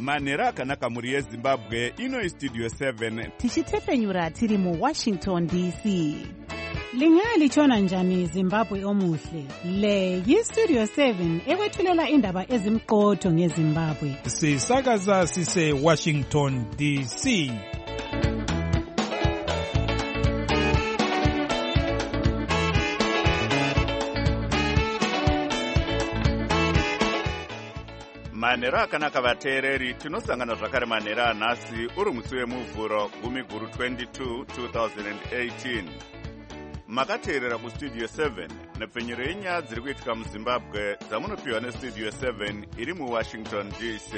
manhero akanaka mhuri yezimbabwe. Ino Studio 7 tichitefenyura tiri muWashington DC. Lingalitshona njani Zimbabwe omuhle? Le yiStudio 7 ekwethulela indaba ezimqotho ngeZimbabwe. Sisakaza sise Washington DC. manhero akanaka vateereri, tinosangana zvakare manhero anhasi uri musi wemuvhuro 10/22 2018. Makateerera kuStudio 7 nepfenyuro yenyaya dziri kuitika muZimbabwe dzamunopiwa neStudio 7 iri muWashington DC.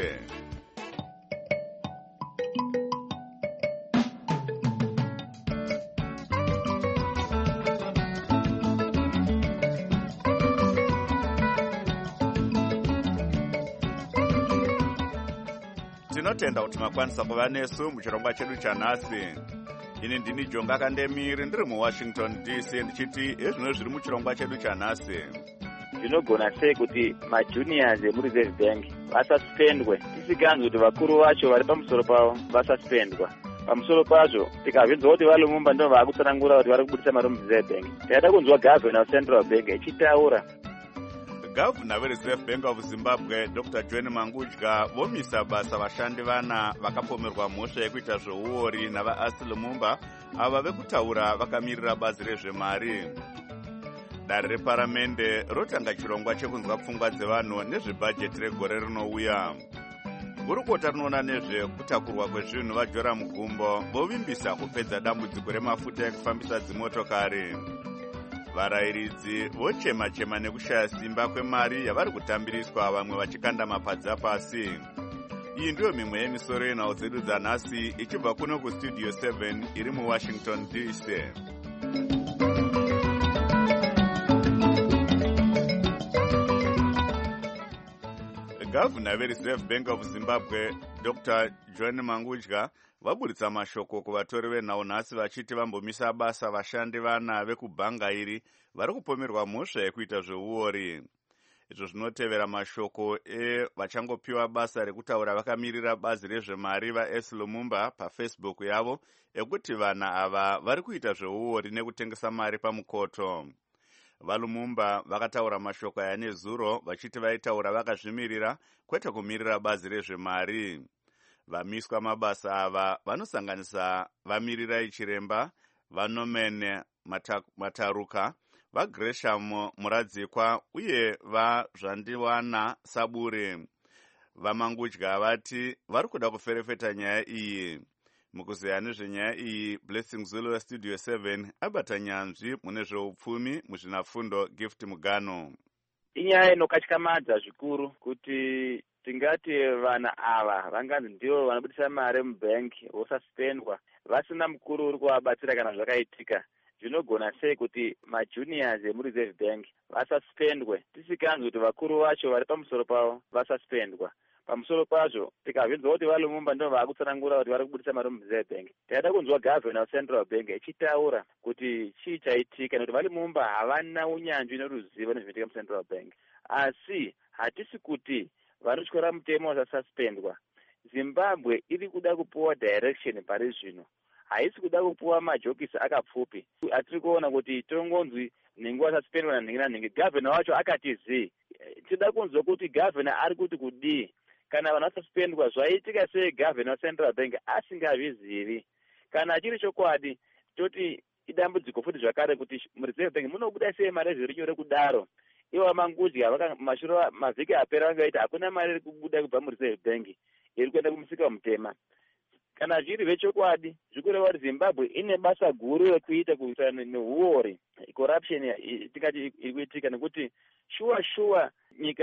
Tinotenda kuti makwanisa kuva nesu muchirongwa chedu chanhasi. Ini ndini Jonga Kandemiri ndiri muWashington DC ndichiti ezvino zviri muchirongwa chedu chanhasi. Zvinogona sei kuti majuniors emuReserve Bank vasaspendwe tisikanzwi kuti vakuru vacho vari pamusoro pavo vasaspendwa. Pamusoro pazvo tikabvunzwa kuti vaLumumba ndivo vaakutsanangura kuti vari kubudisa mari muReserve Bank. Taida kunzwa Governor weCentral Bank ichitaura. Gavana weReserve Bank of Zimbabwe Dr. John Mangudya vomisa basa vashandi vana vakapomerwa mhosva yekuita zveuori navaAsi Lumumba ava vekutaura vakamirira bazi rezvemari. Dare reparamende rotanga chirongwa chekunzwa pfungwa dzevanhu nezvebhajeti regore rinouya. Gurukota rinoona nezvekutakurwa kwezvinhu vaJoram Mugumbo vovimbisa kupedza dambudziko remafuta ekufambisa dzimotokari. Varayiridzi vochema-chema nekushaya simba kwemari yavari kutambiriswa, vamwe vachikanda mapadza pasi. Iyi ndiyo mimwe yemisoro yenhau dzedu dzanhasi ichibva kuno kuStudio 7 iri muWashington DC. Gavana veReserve Bank of Zimbabwe Dr. John Mangudya vaburitsa mashoko kuvatori venhau nhasi vachiti vambomisa basa vashandi vana vekubhanga iri vari kupomerwa mhosva yekuita zveuori. Izvo zvinotevera mashoko vachangopiwa basa rekutaura vakamirira bazi rezvemari vaAsi Lumumba paFacebook yavo ekuti vana ava vari kuita zveuori nekutengesa mari pamukoto. VaLumumba vakataura mashoko aya nezuro vachiti vaitaura vakazvimirira kwete kumirira bazi rezvemari. Vamiswa mabasa ava vanosanganisa vaMirirai Chiremba, vaNorman Mataruka, vaGresham Muradzikwa uye vaZvandiwana Saburi. VaMangudya vati vari kuda kuferefeta nyaya iyi. Mukuzeya nezvenyaya iyi, Blessing Zulu weStudio 7 abata nyanzvi mune zveupfumi muzvinafundo Gift Mugano. Inyaya inokatyamadza zvikuru kuti tingati vana ava vanganzi ndivo vanobudisa mari mubank vosaspendwa vasina mukuru uri kuvabatsira kana zvakaitika. Zvinogona sei kuti majuniors emuReserve Bank vasaspendwe tisikanzwi kuti vakuru vacho vari pamusoro pavo vasaspendwa. Pamusoro pazvo tikabvunzwa kuti vaLumumba ndivo vaakutsanangura kuti vari kubudisa mari muReserve Bank. Taida kunzwa Governor weCentral Bank ichitaura kuti chii chaitika nekuti vaLumumba havana unyanzvi neruzivo nezvinoitika muCentral Bank. Asi hatisi kuti vanotyora mutemo vasasaspendwa. Zimbabwe iri kuda kupuwa direction pari zvino, haisi kuda kupuwa majokisi akapfupi. Atiri kuona kuti tongonzwi nhengo vasaspendwa nanhingi nanhingi. Governor wacho akati zii. Tida kunzwa kuti governor ari kuti kudii. Kana vanhu vasaspendwa zvaitika sei Governor weCentral Bank asingazvizivi. Kana chiri chokwadi toti idambudziko futi zvakare kuti muReserve Bank munobuda sei mari zviri nyore kudaro. Ivo Mangudya mashure mavhiki apera vangaiti hakuna mari iri kubuda kubva muReserve Bank iri kuenda kumusika womutema. Kana zviri zvechokwadi zvikureva kuti Zimbabwe ine basa guru rekuita kurwisana neuori, corruption tingati iri kuitika, nekuti shuwa nyika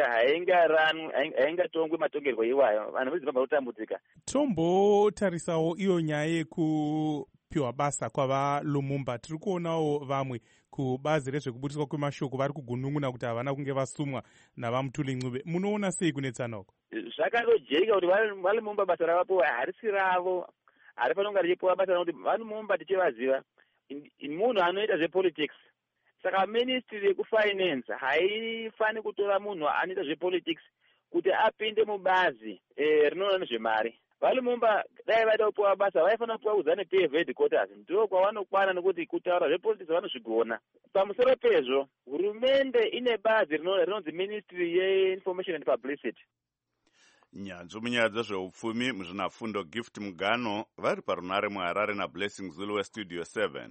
haingatongwe matongerwo iwayo, vanhu veZimbabwe vanotambudzika. Tombotarisawo iyo nyaya yekupiwa basa kwavaLumumba. Tiri kuonawo vamwe kubazi rezvekubudiswa kwemashoko vari kugunun'una kuti havana kunge vasumwa navaMutuli Ncube. Munoona sei kunetsana uko? Zvakandojeka kuti vaLumumba basa ravapiwa harisi ravo, harifanonga richipiwa basa nokuti vaLumumba tichivaziva munhu anoita zvepolitics. Saka ministry yekufinance haifani kutora munhu anoita zvepolitics kuti apinde mubazi rinoona nezvemari. Valimumba dai vaida kupiwa basa vaifanira kupiwa kuzane PF headquarters, ndiko kwavanokwana nekuti kutaura zvepolitisi vanozvigona. Pamusoro pezvo hurumende ine bazi rinonzi Ministry yeInformation and Publicity. Nyanzvi munyaya dzezveupfumi muzvinafundo Gift Mugano vari parunare muHarare naBlessing Zulu weStudio 7.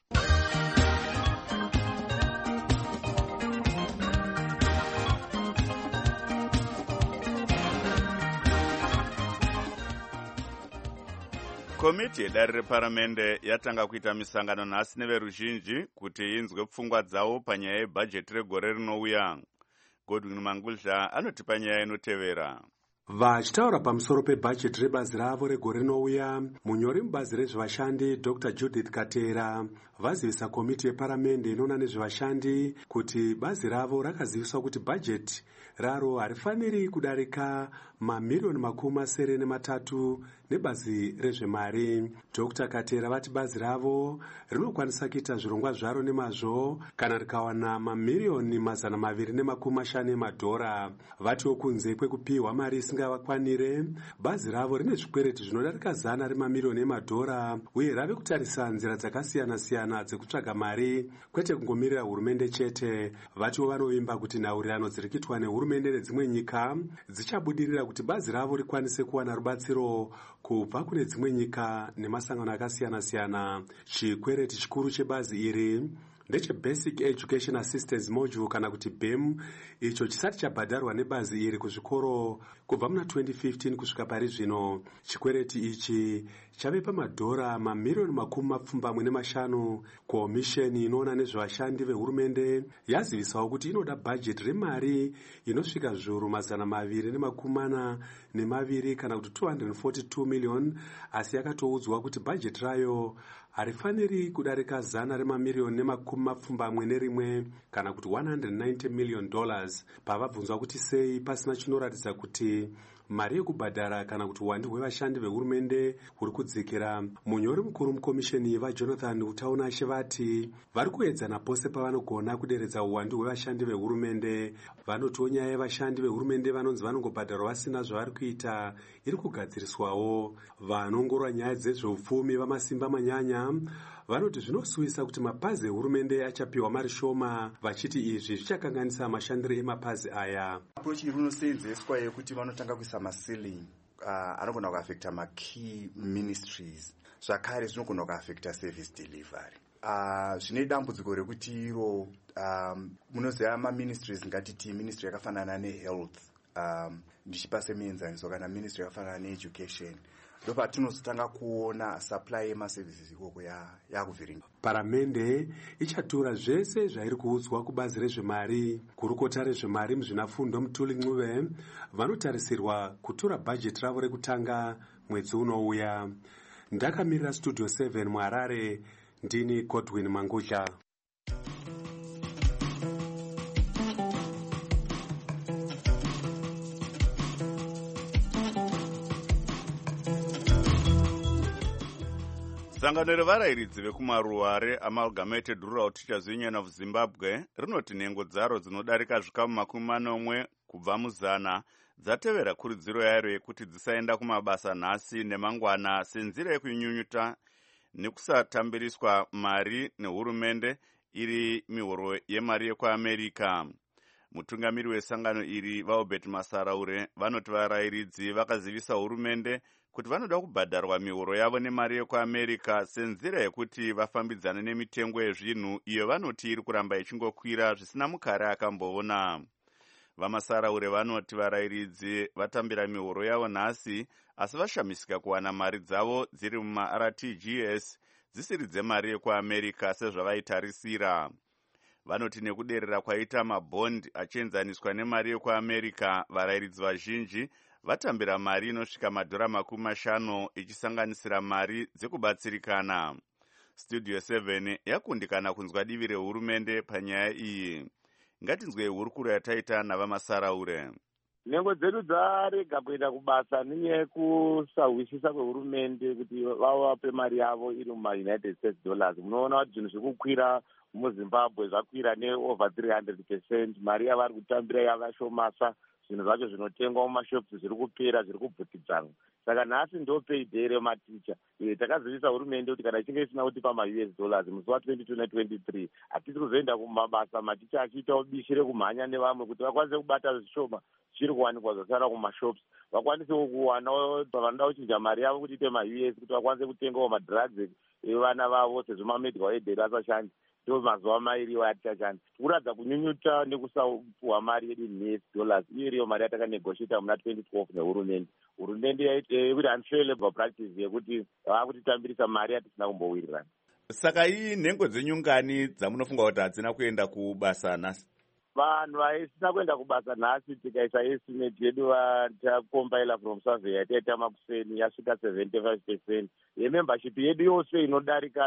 Komiti yedare reparamende yatanga kuita misangano nhasi neveruzhinji kuti inzwe pfungwa dzavo panyaya yebhajeti regore rinouya. Godwin Mangudla anotipa nyaya inotevera. Vachitaura pamusoro pebhajeti rebazi ravo regore rinouya, munyori mubazi rezvevashandi Dr. Judith Katera vazivisa komiti yeparamende inoona nezvevashandi kuti bazi ravo rakaziviswa kuti bhajeti raro harifaniri kudarika mamiliyoni 83 nebazi rezvemari. Dr. Katera vati bazi ravo rinokwanisa kuita zvirongwa zvaro nemazvo kana rikawana mamiliyoni 250 emadhora. Vatiwo kunze kwekupiwa mari isingavakwanire, bazi ravo rine zvikwereti zvinodarika 100 remamiliyoni emadhora uye rave kutarisa nzira dzakasiyana-siyana dzekutsvaga mari, kwete kungomirira hurumende chete. Vatiwo vanovimba kuti nhaurirano dziri kuitwa nehurumende nedzimwe nyika dzichabudirira kuti bazi ravo rikwanise kuwana rubatsiro kubva kune dzimwe nyika nemasangano akasiyana-siyana. Chikwereti chikuru chebazi iri ndecheBasic Education Assistance Module kana kuti BEM, icho chisati chabhadharwa nebazi iri kuzvikoro kubva muna 2015 kusvika pari zvino. Chikwereti ichi chave pamadhora mamiliyoni 25. Komisheni inoona nezvevashandi vehurumende yazivisawo kuti inoda bhajeti remari inosvika zviuru 242 kana kuti 242 million, asi yakatoudzwa kuti bhajeti rayo harifaniri kudarika 100 remamiliyoni 21 kana kuti $190 million. Pavabvunzwa kuti sei pasina chinoratidza kuti mari yekubhadhara kana kuti uwandu hwevashandi vehurumende huri kudzikira, munyori mukuru mukomisheni vaJonathan Utaunashe vati vari kuedzana pose pavanogona kuderedza uwandu hwevashandi vehurumende. Vanotiwo nyaya yevashandi vehurumende vanonzi vanongobhadharwa vasina zvavari kuita iri kugadziriswawo. Vanongorora nyaya dzezveupfumi vamasimba manyanya vanoti zvinosuvisa kuti mapazi ehurumende achapiwa mari shoma, vachiti izvi zvichakanganisa mashandiro emapazi aya. Approach iri inoseenzeswa yekuti vanotanga kuisa maceiling anogona kuaffecta makey ministries, zvakare zvinogona kuaffecta service delivery. Zvine dambudziko rekuti iro munoziva maministries, ngatiti ministry yakafanana nehealth, ndichipa semuenzaniso, kana ministry yakafanana needucation, ndopatinozotanga kuona supply yemaservices ikoko yakuvhiringa. Paramende ichatura zvese zvairi kuudzwa kubazi rezvemari. Kurukota rezvemari muzvinafundo Mutuli Ncube vanotarisirwa kutura bhajeti ravo rekutanga mwedzi unouya. Ndakamirira Studio 7 muHarare, ndini Godwin Mangudla. Sangano revarairidzi vekumaruware Amalgamated Rural Teachers Union of Zimbabwe rinoti nhengo dzaro dzinodarika zvikamu 40 kubva muzana dzatevera kurudziro yairo yekuti dzisaenda kumabasa nhasi nemangwana senzira yekunyunyuta nekusatambiriswa mari nehurumende iri mihoro yemari yekuAmerika. Mutungamiri wesangano iri vaObert Masaraure vanoti varairidzi vakazivisa hurumende kuti vanoda kubhadharwa mihoro yavo nemari yekuAmerika senzira yekuti vafambidzane nemitengo yezvinhu iyo vanoti iri kuramba ichingokwira zvisina mukare akamboona. Vamasaraure vanoti varairidzi vatambira mihoro yavo nhasi asi vashamisika kuwana mari dzavo dziri mumaRTGS dzisiri dzemari yekuAmerika sezvavaitarisira. Vanoti nekuderera kwaita mabhondi achienzaniswa nemari yekuAmerika, varairidzi vazhinji vatambira mari inosvika madhora 50 ichisanganisira mari dzekubatsirikana. Studio 7 yakundikana kunzwa divi rehurumende panyaya iyi. Ngatinzwe hurukuro yataita navamasaraure. Nhengo dzedu dzarega kuenda kubasa nenyaya yekusahwisisa kwehurumende kuti vavape mari yavo iri mumaUnited States dollars. Munoona kuti zvinhu zvikukwira muZimbabwe zvakwira neover 300%. Mari yavari kutambira yavashomasa, zvinhu zvacho zvinotengwa mumashops zviri kupera, zviri kubvutidzana. Saka nhasi ndo payday rematicha. Takazivisa hurumende kuti kana ichinge isina kutipa ma-US dollars musi wa22 na23 hatisi kuzoenda kumabasa, maticha achiita ubishi rekumhanya nevamwe kuti vakwanise kubata zvishoma zviri kuwanikwa zvasara kumashops, vakwanisewo kuwanawo vanoda kuchinja mari yavo kuti iite ma-US kuti vakwanise kutengawo madrugs evana vavo sezvo mamedical aid asashandi. Ndo mazuva mairi atachashanda. Kuradza kunyunyuta nekusapuwa mari yedu in-US dollars. Iyo iriyo mari yatakanegotiata muna 2012 nehurumende. Hurumende yaiti kuti unfair labor practice yekuti vakutitambirisa mari yatisina kumbowirirana. Saka iyi nhengo dzenyungani dzamunofunga kuti hadzina kuenda kubasa nhasi? Vanhu vaisina kuenda kubasa nhasi tikaisa estimate yedu vatakombaila from survey yataita makuseni yasvika 75%. Yemembership yedu yose inodarika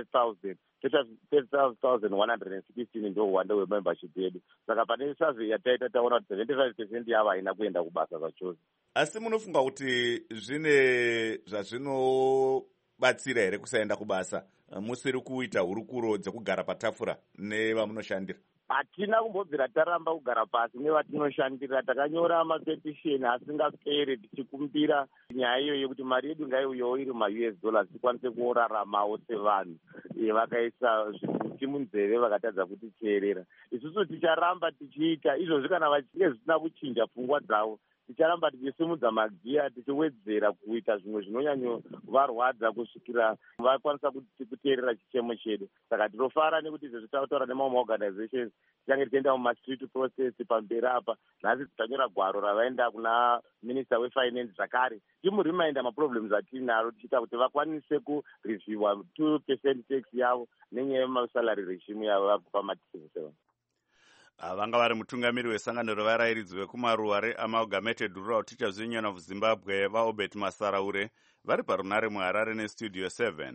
35,116 ndo uwanda hwemembership yedu. Saka pane survey yataita taona kuti 75% yavo haina kuenda kubasa zvachose. Asi munofunga kuti zvine zvazvinobatsira here kusaenda kubasa musiri kuita hurukuro dzekugara patafura nevamunoshandira? Hatina kumbobvira taramba kugara pasi nevatinoshandira. Takanyora mapetisheni asingaperi tichikumbira nyaya iyo yekuti mari yedu ngaiuyewo iri ma-US dollars tikwanise kuraramawo sevanhu. Vakaisa zvikuti munzeve vakatadza kutiteerera. Isusu ticharamba tichiita izvozvi kana vachinge zvisina kuchinja pfungwa dzavo. Ticharamba tichisimudza magiya tichiwedzera kuita zvimwe zvinonyanyovarwadza kusvikira vakwanisa kuteerera chichemo chedu. Saka tinofara nekuti izvezvi tautaura nemaorganizations tichange tichienda mumastreet process pamberi apa. Nhasi titanyora gwaro ravaenda kuna minister wefinance zvakare timurimainda maproblems atinaro tichiita kuti vakwanise kurevhiewa 2% tax yavo nenyaya yemasalary regime yavo vakupa matichivuseva. Vanga vari mutungamiri wesangano revarairidzi vekumaruwa reamalgamated rural teachers union of Zimbabwe vaobert Masaraure vari parunare muHarare nestudio 7.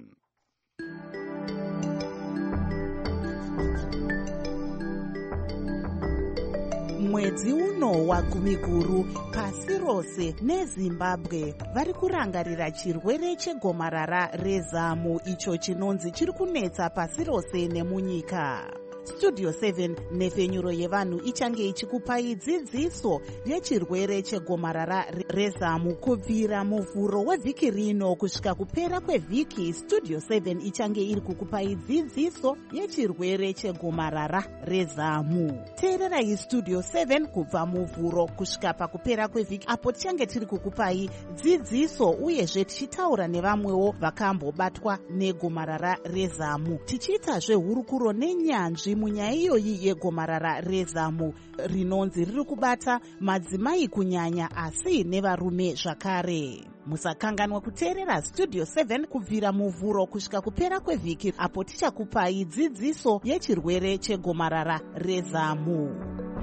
Mwedzi uno wagumiguru pasi rose neZimbabwe vari kurangarira chirwere chegomarara rezamu icho chinonzi chiri kunetsa pasi rose nemunyika. Studio 7 nefenyuro yevanhu ichange ichikupai dzidziso yechirwere chegomarara rezamu kubvira muvhuro wevhiki rino kusvika kupera kwevhiki. Studio 7 ichange iri kukupai dzidziso yechirwere chegomarara rezamu. Teererai Studio 7 kubva muvhuro kusvika pakupera kwevhiki apo tichange tiri kukupai dzidziso uyezve tichitaura nevamwewo vakambobatwa negomarara rezamu, tichiitazve hurukuro nenyanzvi munyaya iyoyi yegomarara rezamu rinonzi riri kubata madzimai kunyanya asi nevarume zvakare. Musakanganwa kuteerera Studio 7 kubvira muvhuro kusvika kupera kwevhiki apo tichakupai dzidziso yechirwere chegomarara rezamu.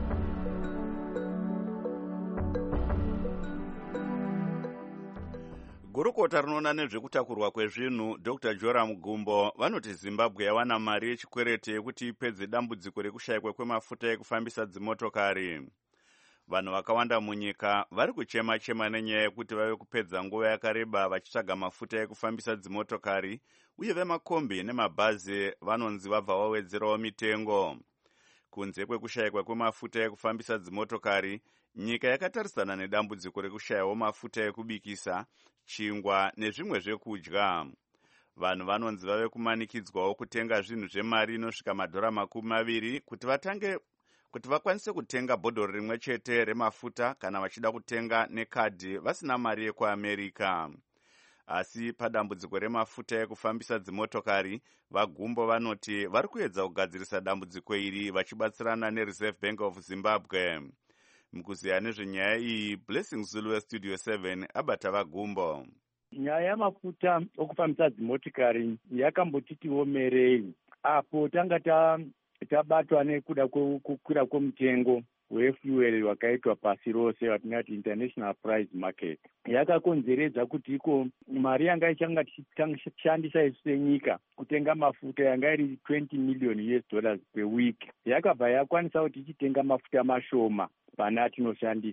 Gurukota rinoona nezvekutakurwa kwezvinhu Dr. Joram Gumbo vanoti Zimbabwe yawana mari yechikwereti yekuti ipedze dambudziko rekushayikwa kwemafuta ekufambisa dzimotokari. Vanhu vakawanda munyika vari kuchema-chema nenyaya yekuti vave kupedza nguva yakareba vachitsvaga mafuta ekufambisa dzimotokari, uye vemakombi nemabhazi vanonzi vabva vawedzerawo mitengo. Kunze kwekushayikwa kwemafuta ekufambisa dzimotokari, nyika yakatarisana nedambudziko rekushayawo mafuta ekubikisa, chingwa nezvimwe zvekudya. Vanhu vanonzi vave kumanikidzwawo kutenga zvinhu zvemari inosvika $20 kuti vakwanise kutenga bhodhoro rimwe chete remafuta kana vachida kutenga nekadhi vasina mari yekuAmerica. Asi padambudziko remafuta ekufambisa dzimotokari, vaGumbo vanoti vari kuedza kugadzirisa dambudziko iri vachibatsirana neReserve Bank of Zimbabwe. Mukuziya nezvenyaya iyi, Blessing Zulu weStudio 7 abata vaGumbo. Nyaya yamafuta okufambisa dzimotokari yakambotitiwo merei apo tanga tabatwa nekuda kukwira kwemutengo wefuel wakaitwa pasi rose watingati international price market. Yakakonzeredza kuti iko mari yanga ichanga tichishandisa isu senyika kutenga mafuta yanga iri $20 million per week yakabva yakwanisa kuti tichitenga mafuta mashoma pana tinoshandisa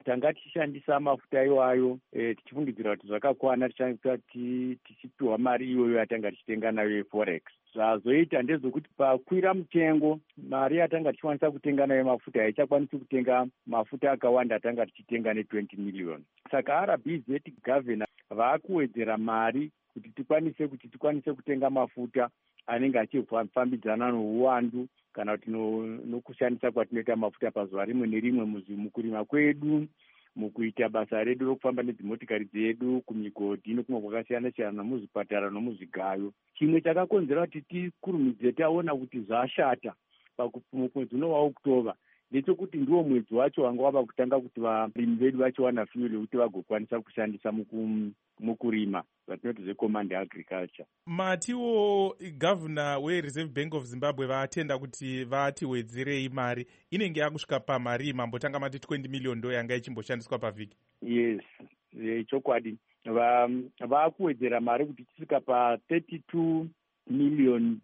tanga tichishandisa mafuta iwayo tichifungidzira kuti zvakakwana tichipiwa mari iyoyo yatanga tichitenga nayo yeforex. Zvazoita ndezvekuti pakwira mutengo mari yatanga tichikwanisa kutenga nayo mafuta haichakwanisi kutenga mafuta akawanda atanga tichitenga ne20 million. Saka RBZ governor vakuwedzera mari kuti tikwanise kutenga mafuta anenge achifambidzana nouwandu kana kuti nokushandisa kwatinoita mafuta pazuva rimwe nerimwe mukurima kwedu, mukuita basa redu rokufamba nedzimotikari dzedu kumigodhi nokumwe kwakasiyana-siyana nomuzvipatara nomuzvigayo. Chimwe chakakonzera kuti tikurumidze taona kuti zvashata mwedzi uno waOktoba ndechekuti ndiwo mwedzi wacho wanga wava kutanga kuti varimi vedu vachiwana fuel yekuti vagokwanisa kushandisa mukurima vatinoti zvecommand agriculture. Matiwo governor weReserve Bank of Zimbabwe vaatenda kuti vatiwedzerei mari inenge yakusvika pamari mambotanga mati 20 million ndo yanga ichimboshandiswa pavhiki. Yes, chokwadi vakuwedzera mari kuti tisvika pa$32 million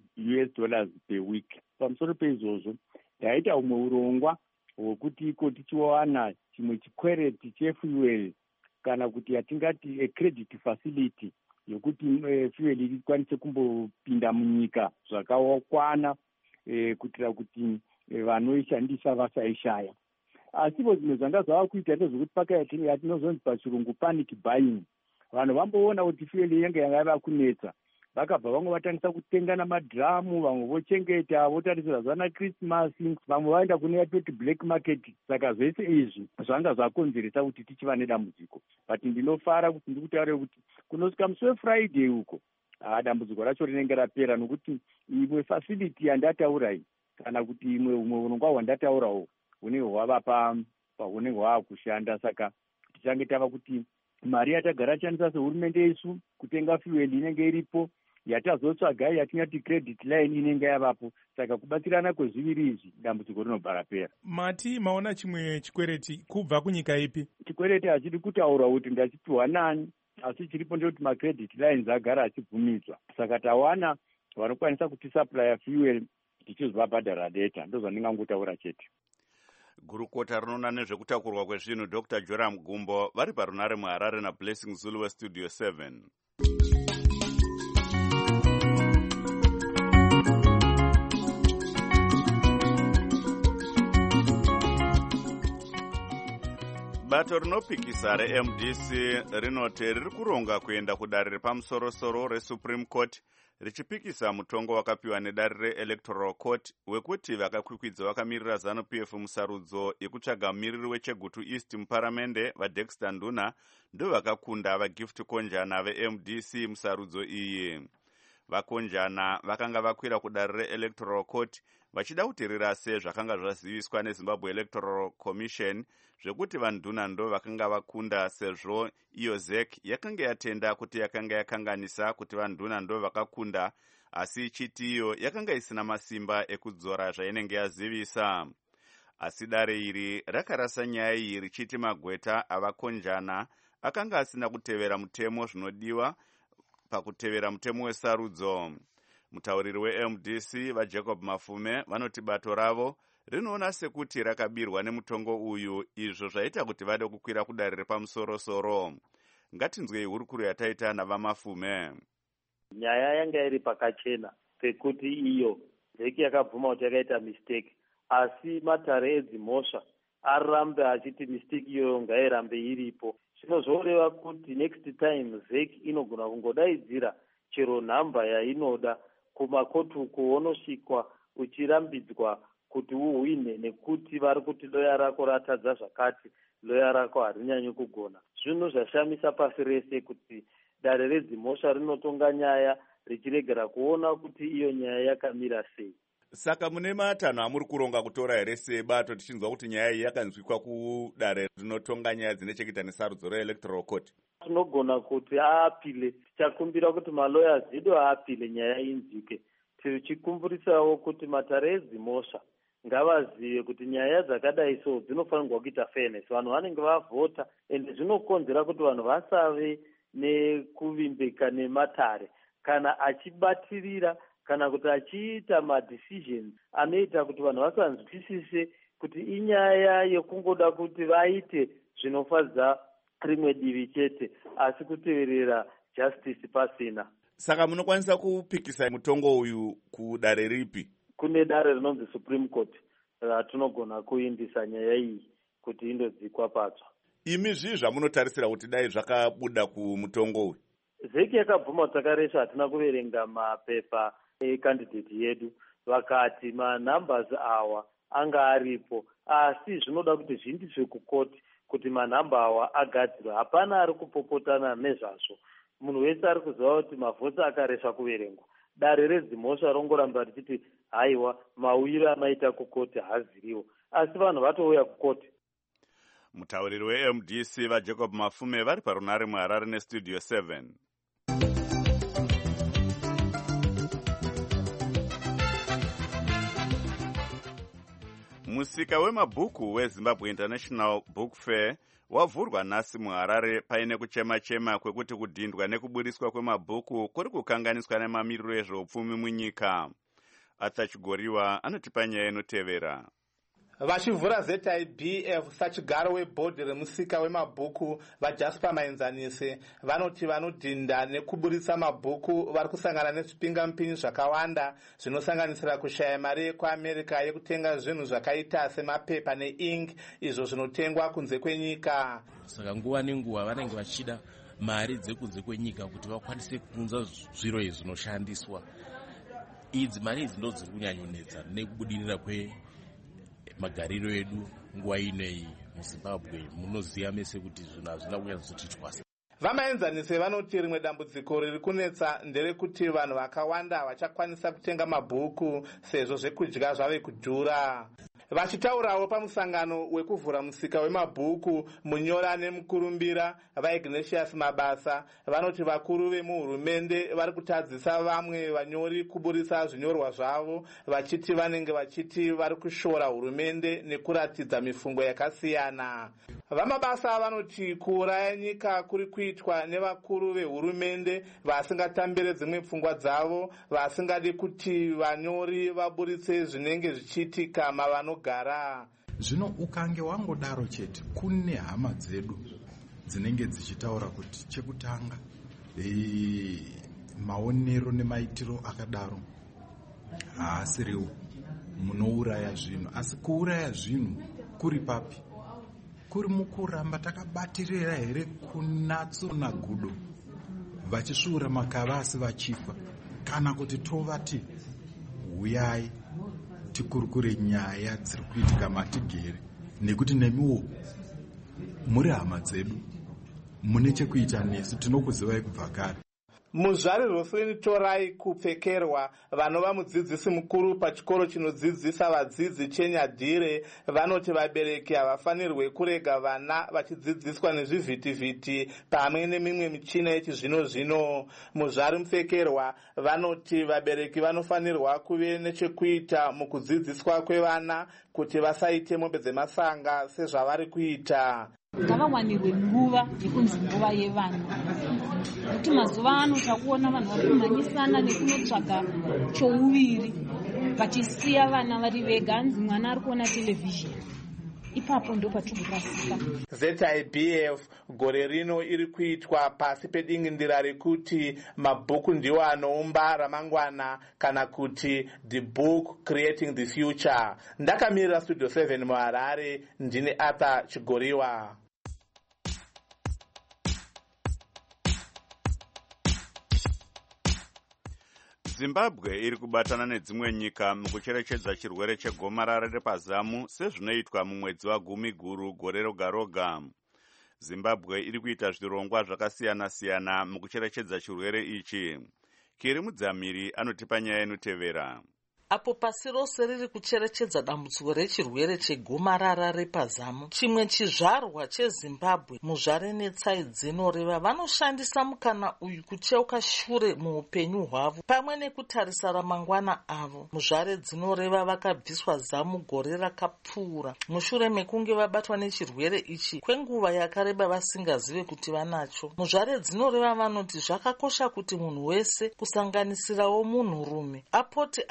per week. Pamusoro peizvozvo taita umwe urongwa hwekuti iko tichiwana chimwe chikwereti chefuel kana kuti yatingati credit facility yokuti fuel ikwanise kumbopinda munyika zvakakwana kuitira kuti vanoishandisa vasaishaya. Asipo zvimwe zvanga zvava kuita ndezvekuti pakati yatinozonzi pachirungu panic buying, vanhu vamboona kuti fuel yanga yava kunetsa vakabva vamwe vatangisa kutengana madhiramu, vamwe vochengeta votarisira zvana Christmas, vamwe vaenda kune yatoti black market. Saka zvese izvi zvanga zvakonzeresa kuti tichiva nedambudziko. But ndinofara kuti ndikutaure kuti kunosvika musi weFriday uko dambudziko racho rinenge rapera, nokuti imwe facility yandataura iyi kana kuti umwe urongwa hwandataurawo hunenge hwava hunenge hwava kushanda. Saka tichange tava kuti mari yatagara shandisa sehurumende yesu kutenga fuel inenge iripo, yatazotsvaga yatingati credit line inenge yavapo. Saka kubatsirana kwezviviri izvi dambudziko rinobva rapera. Mati maona chimwe chikwereti kubva kunyika ipi? Chikwereti hachidi kutaura kuti ndachipiwa nani, asi chiripo ndekuti macredit lines agara achibvumidzwa. Saka tawana vanokwanisa kutisaplya fuel tichizovabhadhara data. Ndozvandingangotaura chete. Gurukota rinoona nezvekutakurwa kwezvinhu Dr. Joram Gumbo vari parunare muHarare naBlessing Zulu weStudio 7. Bato rinopikisa reMDC rinoti riri kuronga kuenda kudare repamusoro-soro reSupreme Court richipikisa mutongo wakapiwa nedare reElectoral Court wekuti vakakwikwidzwa vakamirira ZANU-PF musarudzo yekutsvaga mumiriri weChegutu East muparamende vaDexter Nduna ndo vakakunda vaGift Konjana veMDC musarudzo iyi. Vakonjana vakanga vakwira kudare reElectoral Court vachida kuteerera sezvakanga zvaziviswa neZimbabwe Electoral Commission zvekuti vaNduna ndo vakanga vakunda sezvo iyo ZEC yakanga yatenda kuti yakanga yakanganisa kuti vaNduna ndo vakakunda, asi ichiti iyo yakanga isina masimba ekudzora zvainenge yazivisa. Asi dare iri rakarasa nyaya iyi richiti magweta avakonjana akanga asina kutevera mutemo zvinodiwa pakutevera mutemo wesarudzo. Mutauriri weMDC vaJacob Mafume vanoti bato ravo rinoona sekuti rakabirwa nemutongo uyu, izvo zvaita kuti vade kukwira kudare repamusoro-soro. Ngatinzwei hurukuru yataita navaMafume. Nyaya yanga iri pakachena pekuti iyo zeki yakabvuma kuti yakaita mistake, asi matare edzimhosva arambe achiti mistake iyoyo ngairambe iripo. Zvino zvoreva kuti next time zeki inogona kungodaidzira chero nhamba yainoda kumakotu kuonosvikwa uchirambidzwa kuti uhwine nekuti vari kuti loya rako ratadza zvakati, loya rako harinyanyi kugona. Zvinhu zvashamisa pasi rese kuti dare redzimhosva rinotonga nyaya richiregera kuona kuti iyo nyaya yakamira sei. Saka mune matanho amuri kuronga kutora here sebato tichinzwa kuti nyaya iyi yakanzwikwa kudare rinotonga nyaya dzine chekuita nesarudzo reElectoral Court? Tinogona kuti aapile, tichakumbira kuti maloyers edu aapile nyaya inzwike. Tichikumburisawo kuti matare edzimhosva ngavazive kuti nyaya dzakadai so dzinofanirwa kuita fairness. Vanhu vanenge vavhota ende zvinokonzera kuti vanhu vasave nekuvimbika nematare kana achibatirira kana kuti achiita madecisions anoita kuti vanhu vasanzwisise kuti inyaya yekungoda kuti vaite zvinofadza rimwe divi chete, asi kuteverera justice pasina. Saka munokwanisa kupikisa mutongo uyu kudare ripi? Kune dare rinonzi Supreme Court ratinogona kuindisa nyaya iyi kuti indodzikwa patsva. Imi zvii zvamunotarisira kuti dai zvakabuda kumutongo uyu? ZEC yakabvuma kuti takaresha hatina kuverenga mapepa ekandidate yedu, vakati manumbers awa anga aripo, asi zvinoda kuti zviindiswe kukoti kuti manhamba awa agadzirwa. Hapana ari kupopotana nezvazvo. Munhu wese ari kuziva kuti mavhotsi akaresha kuverengwa. Dare redzimhosva rongoramba richiti haiwa mauiro amaita kukoti haaziriwo, asi vanhu vatouya kukoti. Mutauriri weMDC vaJacob Mafume vari parunare muHarare neStudio 7. Musika wemabhuku weZimbabwe International Book Fair wavhurwa nhasi muHarare paine kuchema-chema kwekuti kudhindwa nekuburiswa kwemabhuku kuri kukanganiswa nemamiriro ezveupfumi munyika. Arthur Chigoriwa anotipa nyaya inotevera. Vachivhura ZIBF sachigaro webhodhi remusika wemabhuku vaJasper Maenzanise vanoti vanodhinda nekuburisa mabhuku vari kusangana nezvipingamupinyi zvakawanda zvinosanganisira kushaya mari yekuAmerica yekutenga zvinhu zvakaita semapepa neink izvo zvinotengwa kunze kwenyika. Saka nguva nenguva vanenge vachida mari dzekunze kwenyika kuti vakwanise kuunza zviro izvi zvinoshandiswa. Idzi mari idzi ndo dziri kunyanyonetsa nekubudirira magariro edu nguva inei muZimbabwe. Munoziva mese kuti zvinhu hazvina kunyadzoti twasa. Vamaenzanise vanoti rimwe dambudziko riri kunetsa nderekuti vanhu vakawanda vachakwanisa kutenga mabhuku sezvo zvekudya zvave kudhura. Vachitaurawo pamusangano wekuvhura musika wemabhuku Munyora nemukurumbira vaIgnatius Mabasa vanoti vakuru vemuhurumende vari kutadzisa vamwe vanyori kuburisa zvinyorwa zvavo vachiti vanenge vachiti vari kushora hurumende nekuratidza mifungo yakasiyana. Vamabasa vanoti kuuraya nyika kuri kuitwa nevakuru vehurumende vasingatambire dzimwe pfungwa dzavo, vasingadi kuti vanyori vaburitse zvinenge zvichiitika mavanogara. Zvino ukange wangodaro chete kune hama dzedu dzinenge dzichitaura kuti chekutanga maonero nemaitiro akadaro haasiriwo, munouraya zvinhu. Asi kuuraya zvinhu kuri papi? Kuri mukuramba takabatirira here kunatso nagudo vachisvuura makavasi vachifa, kana kuti tovati huyai tikurukure nyaya dziri kuitika matigere, nekuti nemiwo muri hama dzedu, mune chekuita nesu, tinokuzivai kubva kare. Muzvari Roslyn Torai Kupfekerwa vanova mudzidzisi mukuru pachikoro chinodzidzisa vadzidzi chenyadhire vanoti vabereki havafanirwe kurega vana vachidzidziswa nezvivhitivhiti pamwe nemimwe michina yechizvino-zvino. Muzvari Mupfekerwa vanoti vabereki vanofanirwa kuve nechekuita mukudzidziswa kwevana kuti vasaite mombe dzemasanga sezvavari kuita. Ngavawanirwe nguva yekunzi nguva yevana, kuti mazuva ano takuona vanhu vari kumhanyisana nekunotsvaga chouviri vachisiya vana vari vega, hanzi mwana ari kuona televhizheni. Ipapo ndo patikurasika. ZIBF gore rino iri kuitwa pasi pedingindira rekuti mabhuku ndiwo anoumba ramangwana, kana kuti the book creating the future. Ndakamirira Studio 7 muHarare, ndine Arthur Chigoriwa. Zimbabwe iri kubatana nedzimwe nyika mukucherechedza chirwere chegomarara repazamu sezvinoitwa mumwedzi waGumiguru gore roga roga. Zimbabwe iri kuita zvirongwa zvakasiyana-siyana mukucherechedza chirwere ichi. Kiri Mudzamiri anotipa nyaya inotevera. Apo pasi rose riri kucherechedza dambudziko rechirwere chegomarara repazamu, chimwe chizvarwa cheZimbabwe, muzvare netsai dzinoreva vanoshandisa mukana uyu kucheuka shure muupenyu hwavo pamwe nekutarisa ramangwana avo. Muzvare dzinoreva vakabviswa zamu gore rakapfuura mushure mekunge vabatwa nechirwere ichi kwenguva yakareba vasingazive kuti vanacho. Muzvare dzinoreva vanoti zvakakosha kuti munhu wese, kusanganisirawo munhurume, apote achiongorora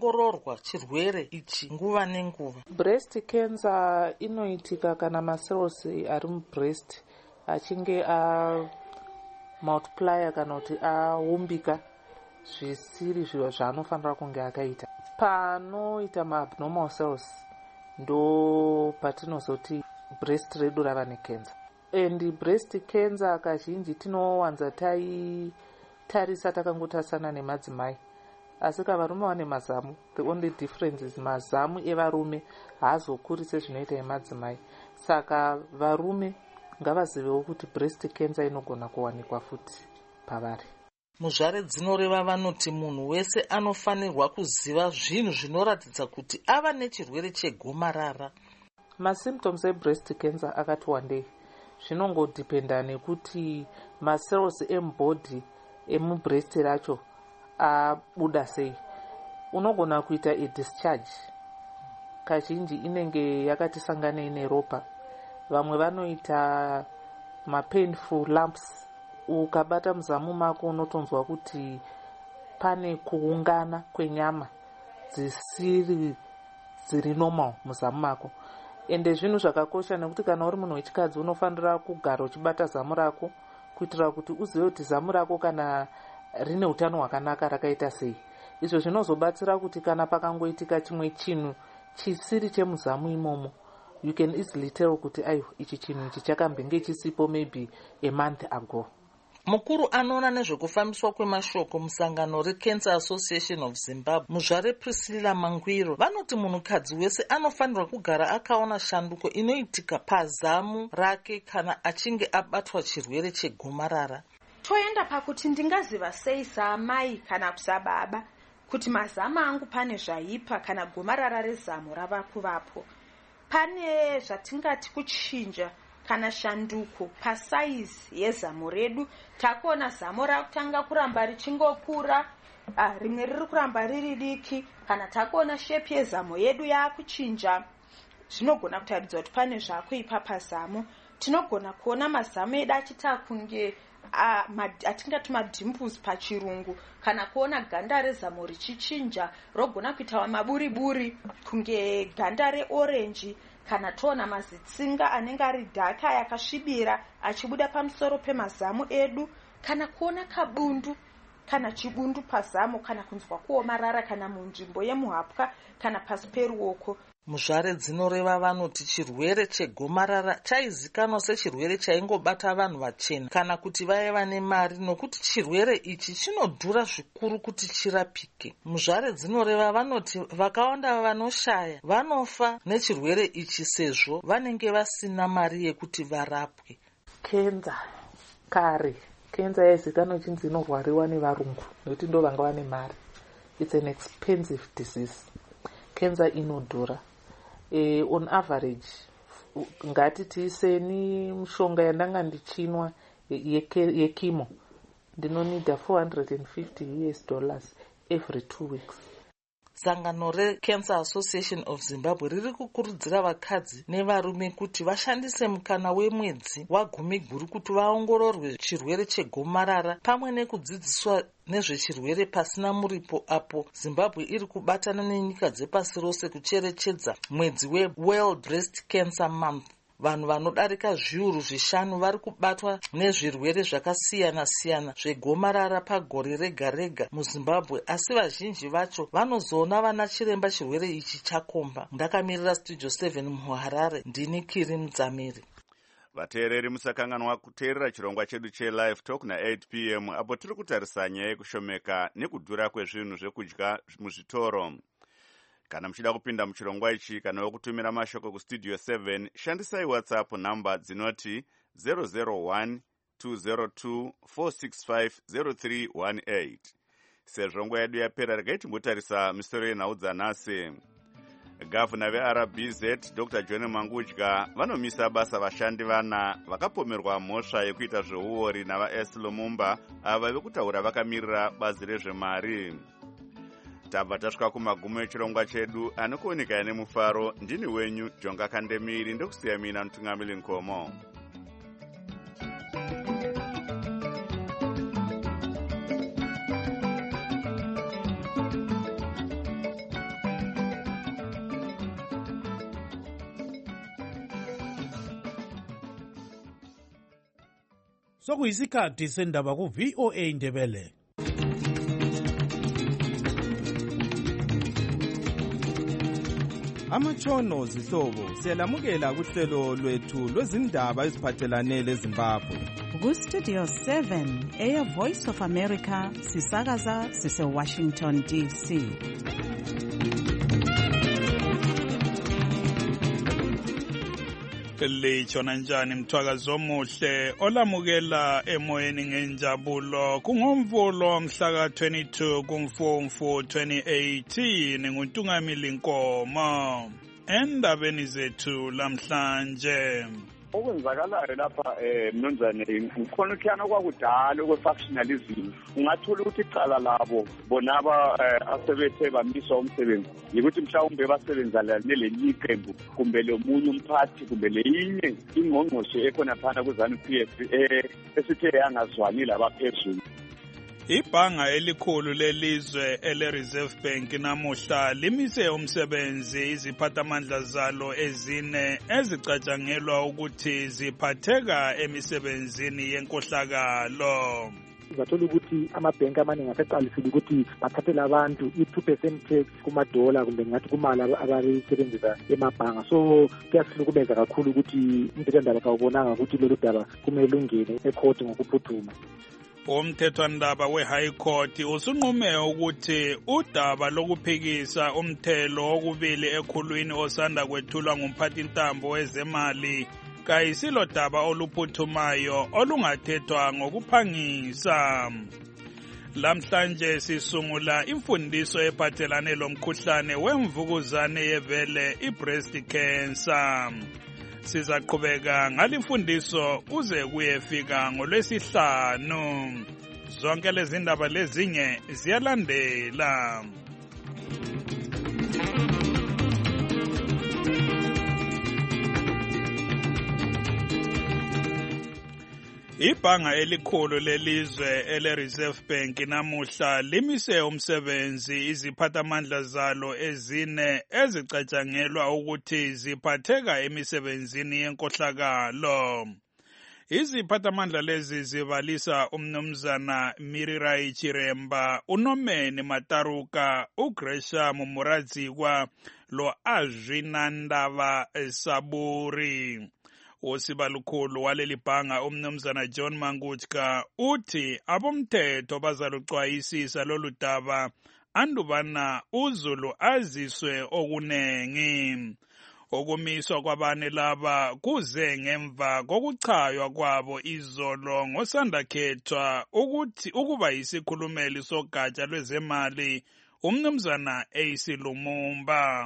vachiongororwa chirwere ichi nguva nenguva. Breast cancer inoitika kana macells ari mubreast achinge multiplier kana kuti aumbika zvisiri zviro zvaanofanira kunge akaita. Panoita maabnormal cells ndo patinozoti breast redu rava necancer. And breast cancer kazhinji tinowanza taitarisa takangotasana nemadzimai, asi kavarume vane mazamu. The only difference is mazamu evarume haazokuri sezvinoita emadzimai. Saka varume ngavazivewo kuti breast cancer inogona kuwanikwa futi pavari. Muzvare dzinoreva vanoti munhu wese anofanirwa kuziva zvinhu zvinoratidza kuti ava nechirwere chegomarara. Masymptoms ebreast cancer akati wandei. Zvinongodipenda nekuti macells emubody emubreast racho abuda sei. Unogona kuita discharge. Kazhinji inenge yakati sanganei neropa. Vamwe vanoita painful lumps. Ukabata muzamu mako unotonzwa kuti pane kuungana kwenyama dziri normal muzamu mako. Ende zvinhu zvakakosha nekuti kana uri munhu wechikadzi unofanira kugara uchibata zamu rako kuitira kuti uzive kuti zamu rako kana rine utano hwakanaka rakaita sei. Izvo zvinozobatsira kuti kana pakangoitika chimwe chinhu chisiri chemuzamu imomo, you can easily tell kuti aiwa ichi chinhu ichi chakambenge chisipo maybe a month ago. Mukuru anoona nezvekufambiswa kwemashoko musangano reCancer Association of Zimbabwe, muzvare Priscilla Mangwiro, vanoti munhukadzi wese anofanirwa kugara akaona shanduko inoitika pazamu rake kana achinge abatwa chirwere chegomarara. Toenda pakuti ndingaziva sei saamai kana kusababa kuti mazamu angu pane zvaipa kana gomarara rezamu rava kuvapo. Pane zvatingati kuchinja kana shanduko pasaizi yezamu redu. Takuona zamu rakutanga kuramba richingokura, rimwe riri kuramba riri diki, kana takuona shepi yezamu yedu yakuchinja. Zvinogona kutaridza kuti pane zvakuipa pazamu. Tinogona kuona mazamu edu achita kunge atingati madimples pachirungu, kana kuona ganda rezamu richichinja rogona kuita maburiburi kunge ganda reorenji, kana toona mazitsinga anenge ari dhaka yakasvibira achibuda pamusoro pemazamu edu, kana kuona kabundu kana chibundu pazamu, kana kunzwa kuomarara kana munzvimbo yemuhapwa kana pasi peruoko. Muzvare dzinoreva vanoti chirwere chegomarara chaizikanwa sechirwere chaingobata vanhu vachena kana kuti vaiva nemari, nokuti chirwere ichi chinodhura zvikuru kuti chirapike. Muzvare dzinoreva vanoti vakawanda vanoshaya vanofa nechirwere ichi sezvo vanenge vasina mari yekuti varapwe. Cancer yaizikanwa ichinzi inorwariwa nevarungu nokuti ndo vanga vane mari. It's an expensive disease. Cancer inodhura. On average ngati tiiseni mushonga yandanga ndichinwa yekimo ndinonida $450 every 2 weeks. Sangano reCancer Association of Zimbabwe riri kukurudzira vakadzi nevarume kuti vashandise mukana wemwedzi wa10 kuti vaongororwe chirwere chegomarara pamwe nekudzidziswa nezvechirwere pasina muripo, apo Zimbabwe iri kubatana nenyika dzepasi rose kucherechedza mwedzi weWorld Breast Cancer Month. Vanhu vanodarika 5,000 vari kubatwa nezvirwere zvakasiyana-siyana zvegomarara pagore rega-rega muZimbabwe, asi vazhinji vacho vanozoona vana chiremba chirwere ichi chakomba. Ndakamirira Studio 7 muHarare, ndini Kiri Mudzamiri. Vateereri musakanganwa kuteerera chirongwa chedu cheLive Talk na8 p.m. apo tiri kutarisa nyaya yekushomeka nekudhura kwezvinhu zvekudya muzvitoro. Kana muchida kupinda muchirongwa ichi kana wekutumira mashoko kustudio 7, shandisai WhatsApp namba dzinoti 001-202-465-0318. Sezvo nguva yedu yapera, regai timbotarisa misoro yenhau dzanhasi. Gavana veRBZ Dr. John Mangudya vanomisa basa vashandi vana vakapomerwa mhosva yekuita zveuori navaS Lumumba ava vekutaura vakamirira bazi rezvemari. Tabva tasvika kumagumo echirongwa chedu, anokuoneka nemufaro. Ndini wenyu Jonga Kandemiri, ndokusiya mina Mutungamiri Nkomo. Sokuyisikhathi sendaba ku VOA Ndebele. Amatshono zihlobo siyalamukela kuhlelo lwethu lwezindaba eziphathelane leZimbabwe. Ku-Studio 7 Air Voice of America sisakaza sise-Washington DC. Litshona njani mthwakazi omuhle olamukela emoyeni ngenjabulo kungomvulo mhla ka-22 kuMfumfu 2018 nguNtungamili Nkomo endabeni zethu lamhlanje. Okwenzakalayo lapha mnumzane ngikhona ukuyana kwakudala kwe-factionalism ungathola ukuthi icala labo bonaba asebethe bamiswa umsebenzi yikuthi mhlawumbe basebenzana nelenye iqembu kumbe lomunye umphathi kumbe leyinye ingqongqoshe ekhona phana ku-ZANU-PF esithe yangazwani labaphezulu. Ibhanga elikhulu lelizwe ele-Reserve Bank namuhla limise umsebenzi iziphathamandla zalo ezine ezicatshangelwa ukuthi ziphatheka emisebenzini yenkohlakalo. Zathola ukuthi amabhenki amaningi aseqalisile ukuthi bathathele abantu i-2% tax kumadola kumbe ngathi kumali abalisebenzisa emabhanga. So kuyasihlukumeza kakhulu ukuthi umthethwandaba kawubonanga ukuthi lolu daba kumele lungene ekhoti ngokuphuthuma. Umthethwandaba we-High Court usunqume ukuthi udaba lokuphikisa umthelo wokubili ekhulwini osanda kwethulwa ngumphathintambo wezemali kayisilo daba oluphuthumayo olungathethwa ngokuphangisa. Lamhlanje sisungula imfundiso ephathelane lomkhuhlane wemvukuzane yebele i-breast cancer. Sizaqhubeka ngalimfundiso uze kuyefika ngoLwesihlanu. Zonke lezi ndaba lezinye ziyalandela. Ibhanga elikhulu lelizwe ele-Reserve Bank namuhla limise umsebenzi iziphathamandla zalo ezine ezicatshangelwa ukuthi ziphatheka emisebenzini yenkohlakalo. Iziphathamandla lezi zibalisa umnumzana Mirirai Chiremba, uNomeni Mataruka, uGresham Muradzikwa, lo Ajinandava Saburi. Osibalukhulu waleli bhanga umnumzana John Mangutska uthi abomthetho bazalucwayisisa lolu daba andubana uZulu aziswe okunengi. Okumiswa kwabane laba kuze ngemva kokuchaywa kwabo izolo ngosandakhethwa ukuthi ukuba yisikhulumeli sogatsha lwezemali umnumzana AC Lumumba.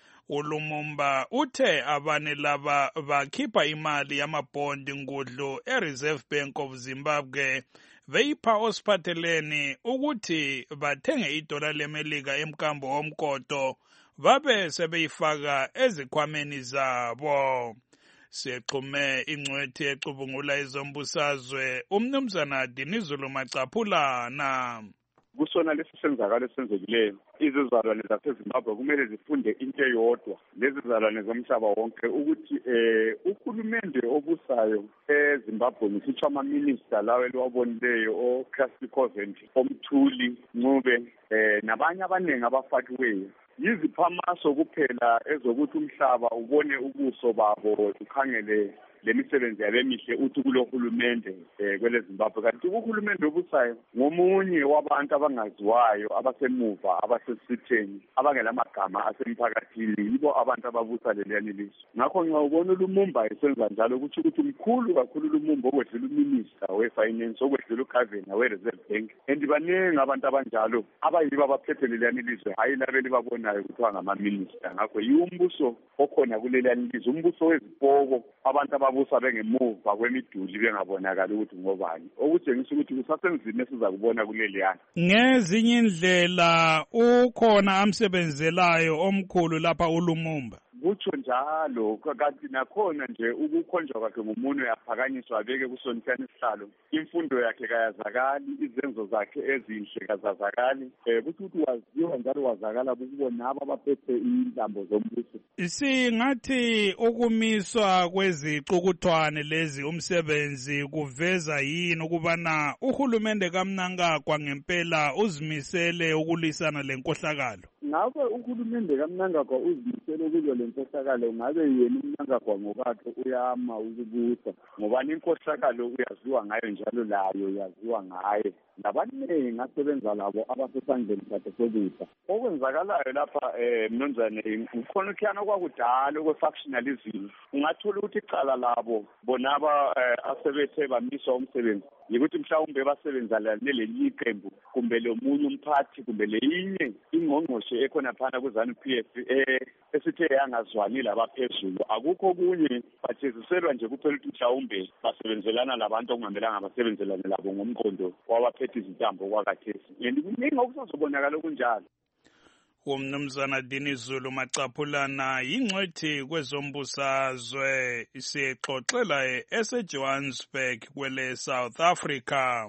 uLumumba uthe abane laba bakhipha imali yamabhondi ngudlu eReserve Bank of Zimbabwe veyipha osiphatheleni ukuthi bathenge idola lemelika emkambo womkoto babe sebeyifaka ezikhwameni zabo. Sexhume ingcwethi ecubungula izombusazwe umnumzana Dinizulu Macaphulana. Kusona lesi senzakalo esenzekileyo izizalwane zaseZimbabwe kumele zifunde into eyodwa lezi zizalwane zomhlaba wonke ukuthi uhulumende obusayo eZimbabwe ngisitsho ama-minister lawo eliwabonileyo oCrusty Covent, oMthuli Ncube nabanye abaningi abafakiweyo yiziphamaso kuphela ezokuthi umhlaba ubone ubuso babo ukhangele lemisebenzi yabemihle uthi kulohulumende kwele Zimbabwe. Kanti uhulumende obusayo ngomunye wabantu abangaziwayo abasemuva abasesitheni abangelamagama asemphakathini yibo abantu ababusa leliyani lizwe. Ngakho ngiyawubona uLumumba esenza njalo ukuthi mkhulu kakhulu uLumumba okwedlula uminister we-finance okwedlula ugovernor we-Reserve Bank and baningi abantu abanjalo abayibo abaphethe leliyani lizwe hayi labeli babonayo kuthiwa ngama-minister. Ngakho yiwo umbuso okhona kuleliyani lizwe, umbuso wezipoko abantu ababusa bengemuva kwemiduli bengabonakala ukuthi ngobani, okutshengisa ukuthi kusasenzima esiza kubona kuleliyana. Ngezinye indlela ukhona amsebenzelayo omkhulu lapha uLumumba. kutsho njalo kanti nakhona nje ukukhonjwa kwakhe ngomunwe uyaphakanyiswa abeke kusonitshana isihlalo. Imfundo yakhe kayazakali, izenzo zakhe ezinhle kazazakali. Kuthi ukuthi waziwa njalo wazakala kubona labo abaphethe intambo zombuso. Singathi ukumiswa kwezicukuthwane lezi umsebenzi kuveza yini ukubana uhulumende kaMnangagwa ngempela uzimisele ukulwisana lenkohlakalo? Ngabe uhulumende kaMnangagwa uzimisele ukulwa lenkohlakalo, ngabe yena uMnangagwa ngokwakhe uyama ukubusa, ngoba inkohlakalo uyaziwa ngayo njalo layo yaziwa ngaye. Nabaningi asebenza labo abasesandleni sakhe sokusa. Okwenzakalayo lapha Mnumzane ukhonokhiyana kwakudala kwe-factionalism. Ungathola ukuthi icala labo bonaba asebethe bamiswa umsebenzi yikuthi mhlawumbe basebenzana neleli qembu kumbe lomunye umphathi kumbe leyinye ingqongqoshe ekhona phana kuZANU-PF esithe yangazwani labaphezulu. Akukho kunye batheziselwa nje kuphela ukuthi mhlawumbe basebenzelana labantu okungamelanga basebenzelane labo ngomqondo wabaphethe izintambo kwakathesi. Kuningi okusazobonakala kunjalo. Umnumzana Dini Zulu Macaphulana yingcwethi kwezombusazwe isixoxela eseJohannesburg kwele South Africa.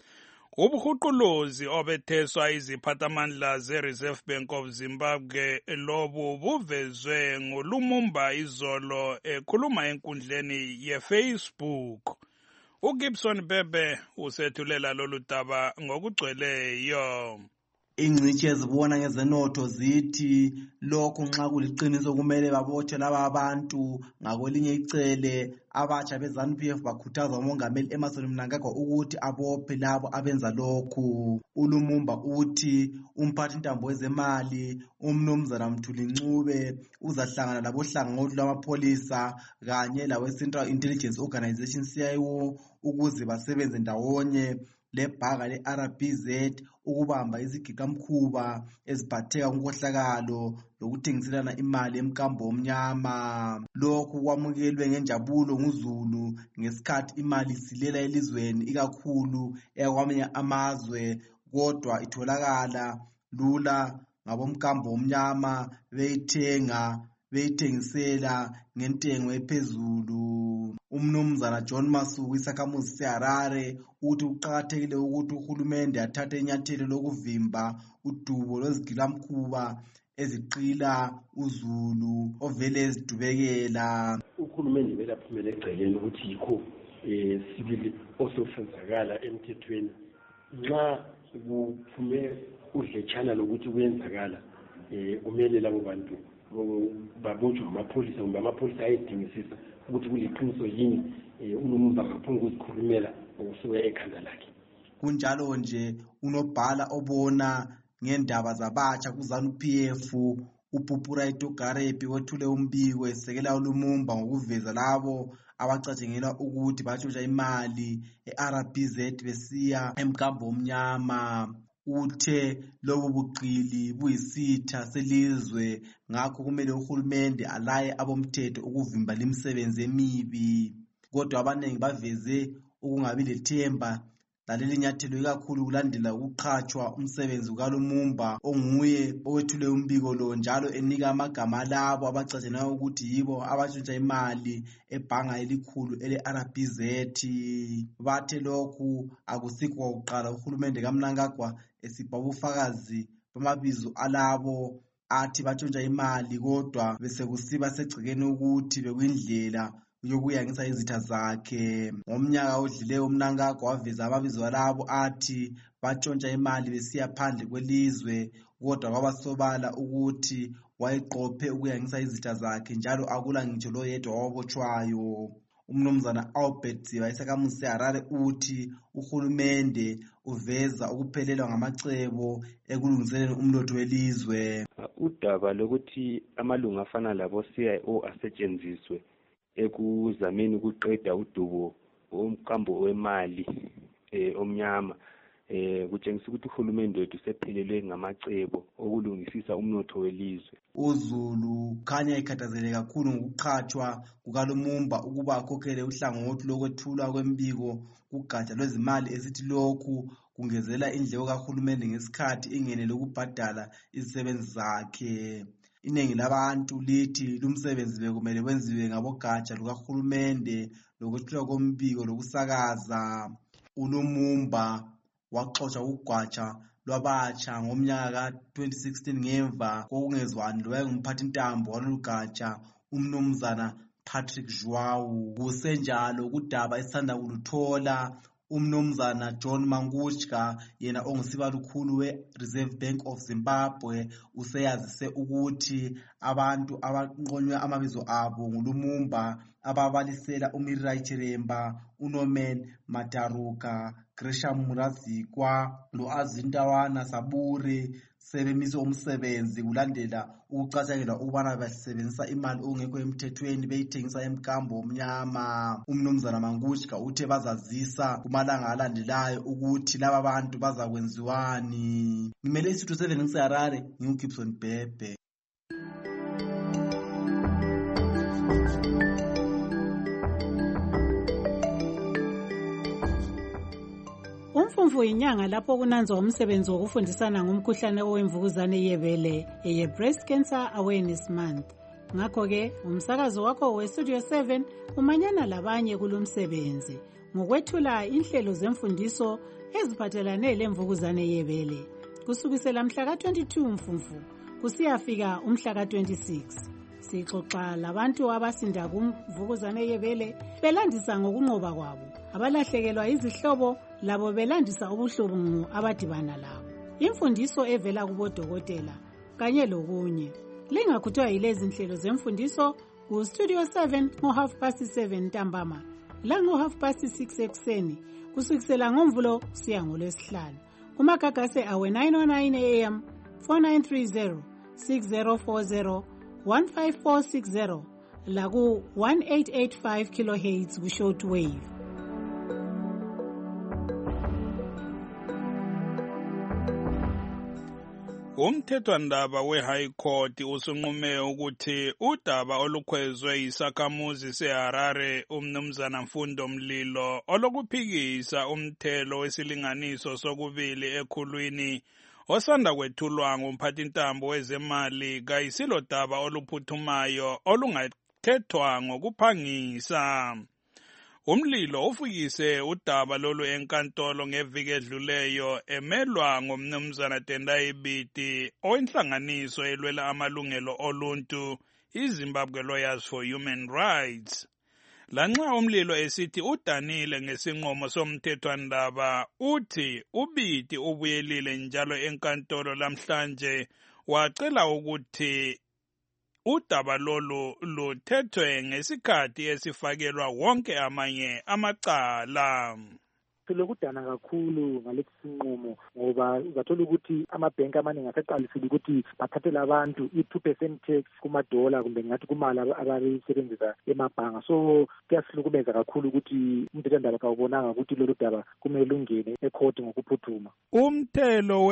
Ubuhuquluzi obetheswa iziphathamandla ze-Reserve Bank of Zimbabwe lobu buvezwe nguLumumba izolo ekhuluma enkundleni ye-Facebook. uGibson Bebe usethulela lolu daba ngokugcweleyo. Ingcitshi ezibona ngezenotho zithi lokhu nxa kuliqiniso kumele babotshwe laba abantu. Ngakwelinye icele abatsha beZANU-PF bakhuthaza umongameli Emmerson Mnangagwa ukuthi abophe labo abenza lokhu. uLumumba uthi umphathi ntambo wezemali uMnumzana Mthuli Ncube uzahlangana labohlangothi lwamapholisa kanye lawe-Central Intelligence Organization CIO ukuze basebenze ndawonye lebhanga le-RBZ ukubamba izigigamkhuba eziphatheka kunkohlakalo lokuthengiselana imali emkambo omnyama. Lokhu kwamukelwe ngenjabulo nguZulu ngesikhathi imali isilela elizweni ikakhulu eyakwamanye amazwe, kodwa itholakala lula ngabomkambo omnyama beyithengisela ngentengo ephezulu. uMnumzana John Masuku isakhamuzi seHarare uthi kuqakathekile ukuthi uhulumende athathe inyathelo lokuvimba udubo lwezigilamkhuba eziqila uZulu ovele ezidubekela. Uhulumende vele aphumele egceleni ukuthi yikho sibili osofenzakala emthethweni. Nxa kuphume udletshana lokuthi kuyenzakala kumele labo bantu babotshwe amapholisa kumbe amapholisa ayedingisisa ukuthi kuliqiniso yini uLumumba ngaphuma ukuzikhulumela ngokusuka ekhanda lakhe. Kunjalo nje unobhala obona ngendaba zabatsha kuZANU-PF uPupura Togarepi wethule umbiko esekela uLumumba ngokuveza labo abacatshengelwa ukuthi batshontsha imali eRBZ besiya emkambo omnyama. Uthe lobu buqili buyisitha selizwe, ngakho kumele uhulumende alaye abomthetho ukuvimba limsebenzi emibi. Kodwa abanengi baveze ukungabi lethemba laleli nyathelo ikakhulu kulandela ukuqhatshwa umsebenzi kukaLumumba onguye owethule umbiko lo, njalo enika amagama alabo abacatshengelwa ukuthi yibo abatshontsha imali ebhanga elikhulu ele-RBZ. Bathe lokhu akusikho kwakuqala uhulumende kaMnangagwa esipha ubufakazi bamabizo alabo athi batshontsha imali, kodwa besekusiba segcikeni ukuthi bekuyindlela yokuyangisa izitha zakhe. Ngomnyaka odlileyo uMnangagwa waveza amabizo alabo athi batshontsha imali besiya phandle kwelizwe, kodwa kwabasobala ukuthi wayeqophe ukuyangisa izitha zakhe, njalo akula ngitsho lo yedwa wabotshwayo. uMnumzana Albert Ziba isakhamuzi seHarare uthi uhulumende uveza ukuphelelwa ngamacebo ekulungiseleni umnotho welizwe. Udaba lokuthi amalunga afana labo CIO asetshenziswe ekuzameni ukuqeda udubo omkambo wemali omnyama kutshengisa ukuthi uhulumende wethu sephelelwe ngamacebo okulungisisa umnotho welizwe. uZulu khanya ikhathazele kakhulu ngokuqhatshwa kukaLumumba ukuba akhokhele uhlangothi lokwethulwa kwembiko kugatsha lwezimali esithi lokhu kungezela indleko kahulumende ngesikhathi ingene lokubhadala izisebenzi zakhe. iningi labantu lithi lumsebenzi bekumele wenziwe ngabogatsha lukahulumende lokwethula kombiko lokusakaza. uLumumba waxoshwa kugwatsha lwabatsha ngomnyaka ka-2016 ngemva kokungezwani lowayengumphathintambo walolugatsha umnumzana Patrick Joao. Kusenjalo kudaba esithanda kuluthola umnumzana John Mangudya yena ongusibalukhulu we-Reserve Bank of Zimbabwe useyazise ukuthi abantu abanqonywe amabizo abo nguLumumba ababalisela uMirirai Chiremba, uNorman Mataruka, Gresham Murazikwa lo-Azintawana Sabure sebemise umsebenzi kulandela ukucatshangelwa ukubana basebenzisa imali okungekho emthethweni beyithengisa emkambo omnyama. Umnumzana Mangudya uthe bazazisa kumalanga alandelayo ukuthi laba bantu bazakwenziwani. Ngimele isitho 7 ngiseHarare, nginguGibson Bhebhe. Umfumfu inyanga lapho kunanzwa umsebenzi wokufundisana ngomkhuhlane owemvukuzane yebele eye-Breast Cancer Awareness Month. Ngakho-ke umsakazo wakho we-Studio 7 umanyana labanye kulomsebenzi ngokwethula inhlelo zemfundiso eziphathelane lemvukuzane yebele kusukisela mhla ka-22 Mfumfu kusiyafika umhla ka-26. Sixoxa labantu abasinda kumvukuzane yebele belandisa ngokunqoba kwabo, abalahlekelwa izihlobo labo belandisa ubuhlungu abadibana labo, imfundiso evela kubodokotela kanye lokunye. Lingakhuthwa yilezi nhlelo zemfundiso ku-Studio 7 ngo-7:30 ntambama lango-6:30 ekuseni kusukisela ngoMvulo kusiya ngoLwesihlanu. Kumagagase awe 909 AM 4930 6040 15460 laku 1885 kilohertz ku-short wave. Umthethwandaba we-High Court usunqume ukuthi udaba olukhwezwe yisakhamuzi seHarare umnumzana Mfundo Mlilo olokuphikisa umthelo wesilinganiso sokubili ekhulwini osanda kwethulwa ngumphathintambo wezemali kayisilo daba oluphuthumayo olungathethwa ngokuphangisa. Umlilo ufikise udaba lolu enkantolo ngeviki edluleyo emelwa ngomnumzana Tendai Biti owenhlanganiso elwela amalungelo oluntu iZimbabwe Lawyers for Human Rights. Lanxa umlilo esithi udanile ngesinqumo somthethwandaba, uthi uBiti ubuyelile njalo enkantolo lamhlanje wacela ukuthi udaba lolu luthethwe ngesikhathi esifakelwa wonke amanye amacala. Silokudana kakhulu ngalesi sinqumo ngoba uzathola ukuthi amabhenki amaningi aseqalisile ukuthi bathathele abantu i-2% tax kumadola kumbe ngathi kumali abalisebenzisa emabhanga. So kuyasihlukumeza kakhulu ukuthi umthethwandaba kawubonanga ukuthi lolu daba kumele lungene ekhoti ngokuphuthuma. Umthelo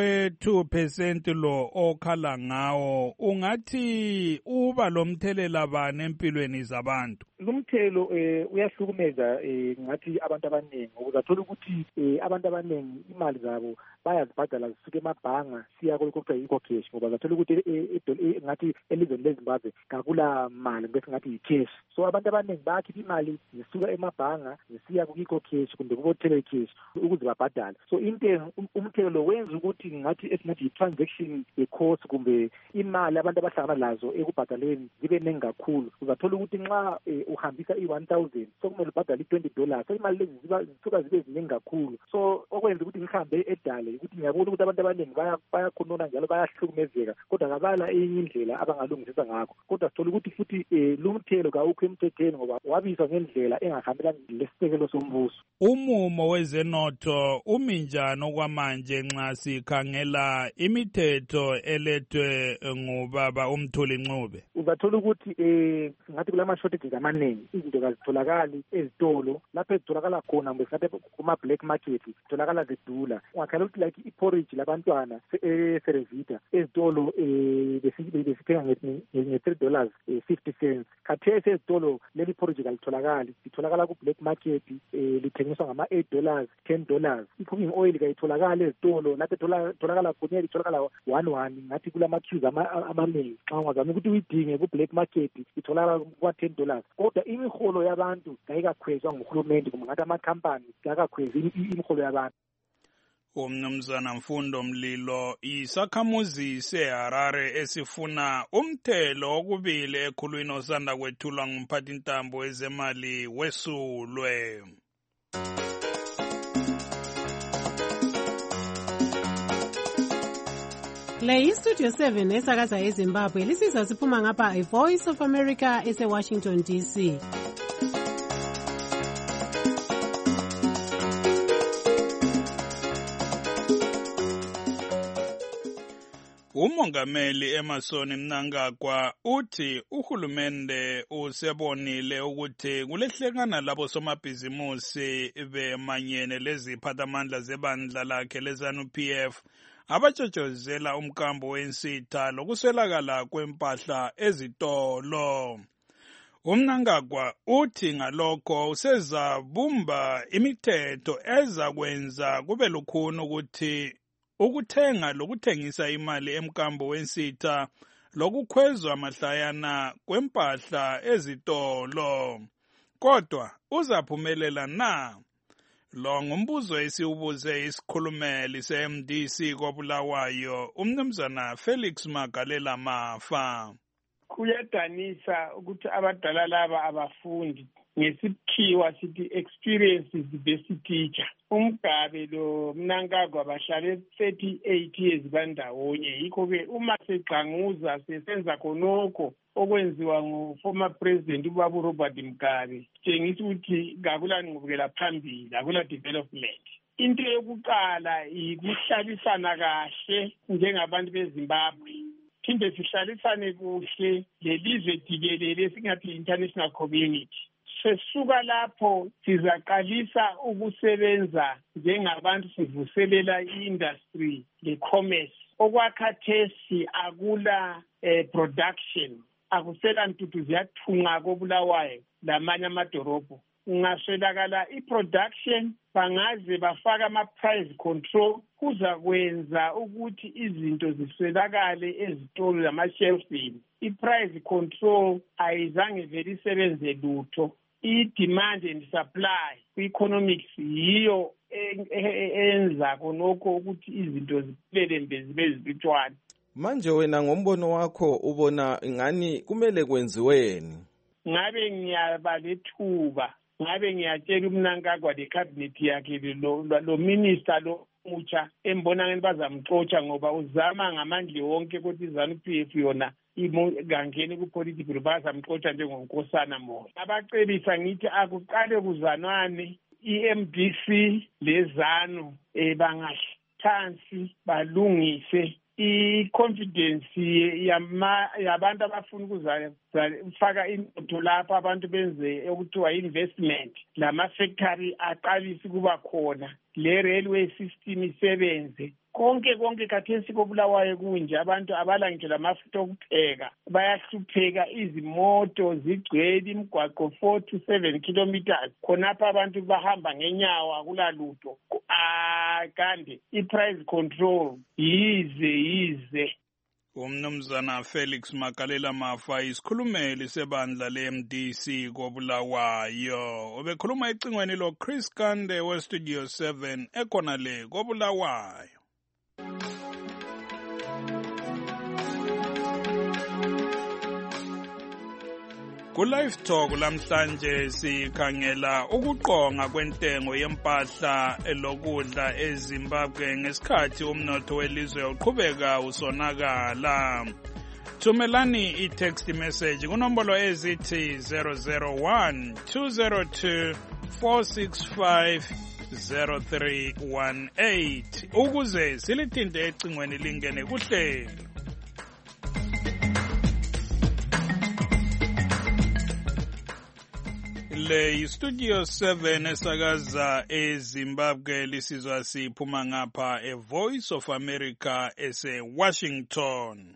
we-2% lo okhala ngawo ungathi uba lomthelela bani empilweni zabantu? Lumthelo uyahlukumeza ngathi abantu abaningi uzathola ukuthi abantu abaningi imali zabo bayazibhadala zisuke emabhanga siya kolokho yi-cash ngoba zathola ukuthi ngathi elizweni leZimbabwe kakula mali bese ngathi yi-cash. So abantu abaningi bayakhipha imali zisuka emabhanga zisiya ku-cash kumbe kubo-tele cash ukuze babhadale. So umthelo wenza ukuthi ngathi esingathi yi-transaction ye-cost kumbe imali abantu abahlangana lazo ekubhadaleni zibe ningi kakhulu. Uzathola ukuthi nxa uhambisa i-$1,000 sokumele ubhadale $20. So imali lezi zisuka zibe ziningi kakhulu. So okwenza ukuthi ngihambe edale ukuthi ngiyabona ukuthi abantu abaningi bayakhonona njalo bayahlukumezeka kodwa kabala enye indlela abangalungisisa ngakho. Kodwa sithola ukuthi futhi lumthelo kawukho emthethweni ngoba wabizwa ngendlela engahambelani lesisekelo sombuso. Umumo wezenotho uminjani okwamanje nxa sikhangela imithetho elethwe ngubaba uMthuli Ncube? Uzathola ukuthi ngathi kulama shortages amaningi izinto kazitholakali ezitolo lapho ezitholakala khona mbe ngathi kuma black market zitholakala zidula. Ungakhala ukuthi like iporridge labantwana eSerevita ezitolo besithenga nge$3.50. Khathesi ezitolo leli porridge kalitholakali, litholakala ku black market, lithengiswa ngama$8, $10. I-cooking oil kayitholakala ezitolo, lapho tholakala khona litholakala 1 ngathi kulama queues amaningi. Xa ungazama ukuthi uyidinge ku black market itholakala kwa $10. Kodwa imiholo yabantu kayikakhwezwa nguhulumende, kuma ngathi amakhampani kayakakhwezi imiholo yabantu. Umnumzana Mfundo Mlilo, isakhamuzi seHarare esifuna umthelo okubili ekhulwini osanda kwethulwa ngumphathintambo wezemali wesulwe. Le iStudio 7 esakaza eZimbabwe lisizwa siphuma ngapha iVoice of America eseWashington DC. Umongameli Emmerson Mnangagwa uthi uhulumende usebonile ukuthi kulehlekana labo somabhizimusi bemanyene leziphathamandla zebandla lakhe leZANU-PF abatshotshozela umkambo wensitha lokuswelakala kwempahla ezitolo. Umnangagwa uthi ngalokho usezabumba imithetho ezakwenza kube lukhuni ukuthi ukuthenga lokuthengisa imali emkambo wensitha lokukhwezwa mahlayana kwempahla ezitolo. Kodwa uzaphumelela na? Lo ngumbuzo esiwubuze isikhulumeli se-MDC koBulawayo umnumzana Felix Magalela Mafa. Kuyadanisa ukuthi abadala laba abafundi ngesikhiwa sithi experience is the best teacher. Umgabe lo Mnangagwa bahlale 38 years bandawonye, yikho-ke uma seqanguza sesenza khonokho okwenziwa nguformer president uBaba Robert Mugabe, tshengisa ukuthi kakulanqubekela phambili, akula development. Into yokuqala ikuhlalisana kahle njengabantu beZimbabwe, phinde sihlalisane kuhle lelizwe jikelele singathi international community. Sesuka lapho sizaqalisa ukusebenza njengabantu sivuselela i-industry le-commerce. Okwakhathesi akula production, akusela ntutu ziyathunqa koBulawayo lamanye amadorobho. Ungaswelakala i-production, bangaze bafaka ama-price control, kuzakwenza ukuthi izinto ziswelakale ezitolo lama-shelfini. I-price control ayizange vele isebenze lutho. I-demand and supply ku-economics yiyo enza khonokho ukuthi izinto ziphelele zibe zibitshwana. Manje wena ngombono wakho ubona ngani kumele kwenziweni? Ngabe ngiyaba lethuba, ngabe ngiyatshela uMnangagwa le-cabinet yakhe lo minister lo mutsha embona ngeni bazamxotsha ngoba uzama ngamandla wonke ukuthi iZANU-PF yona ingangeni ku-political bazamxotsha njengonkosana moya. Abacebisa ngithi akuqale kuzanwane i-MDC leZANU bangahlansi balungise i-confidence yabantu abafuna ukuzafaka intuthu lapho abantu benze okuthiwa investment, lama-factory aqalise kuba khona, le-railway system isebenze. Konke khathesi koBulawayo kunje, abantu abala ngitsho lamafutha okupheka, bayahlupheka, izimoto zigcwele imigwaqo 4 to 7 kilometers, khonapha abantu bahamba ngenyawo akulalutho. Kanti i-price control yize. Umnumzana Felix Magalela Mafa, isikhulumeli sebandla le-MDC koBulawayo. Ubekhuluma ecingweni lo Chris Kande weStudio 7 ekhona le koBulawayo. Ku-Live Talk lamhlanje sikhangela ukuqonga kwentengo yempahla lokudla eZimbabwe ngesikhathi umnotho welizwe uqhubeka usonakala. Thumelani i-text message kunombolo ezithi 001 202 465 0318 ukuze silithinte ecingweni lingene kuhlelo. Le Studio 7 esakaza eZimbabwe lisizwa siphuma ngapha Voice of America ese-Washington.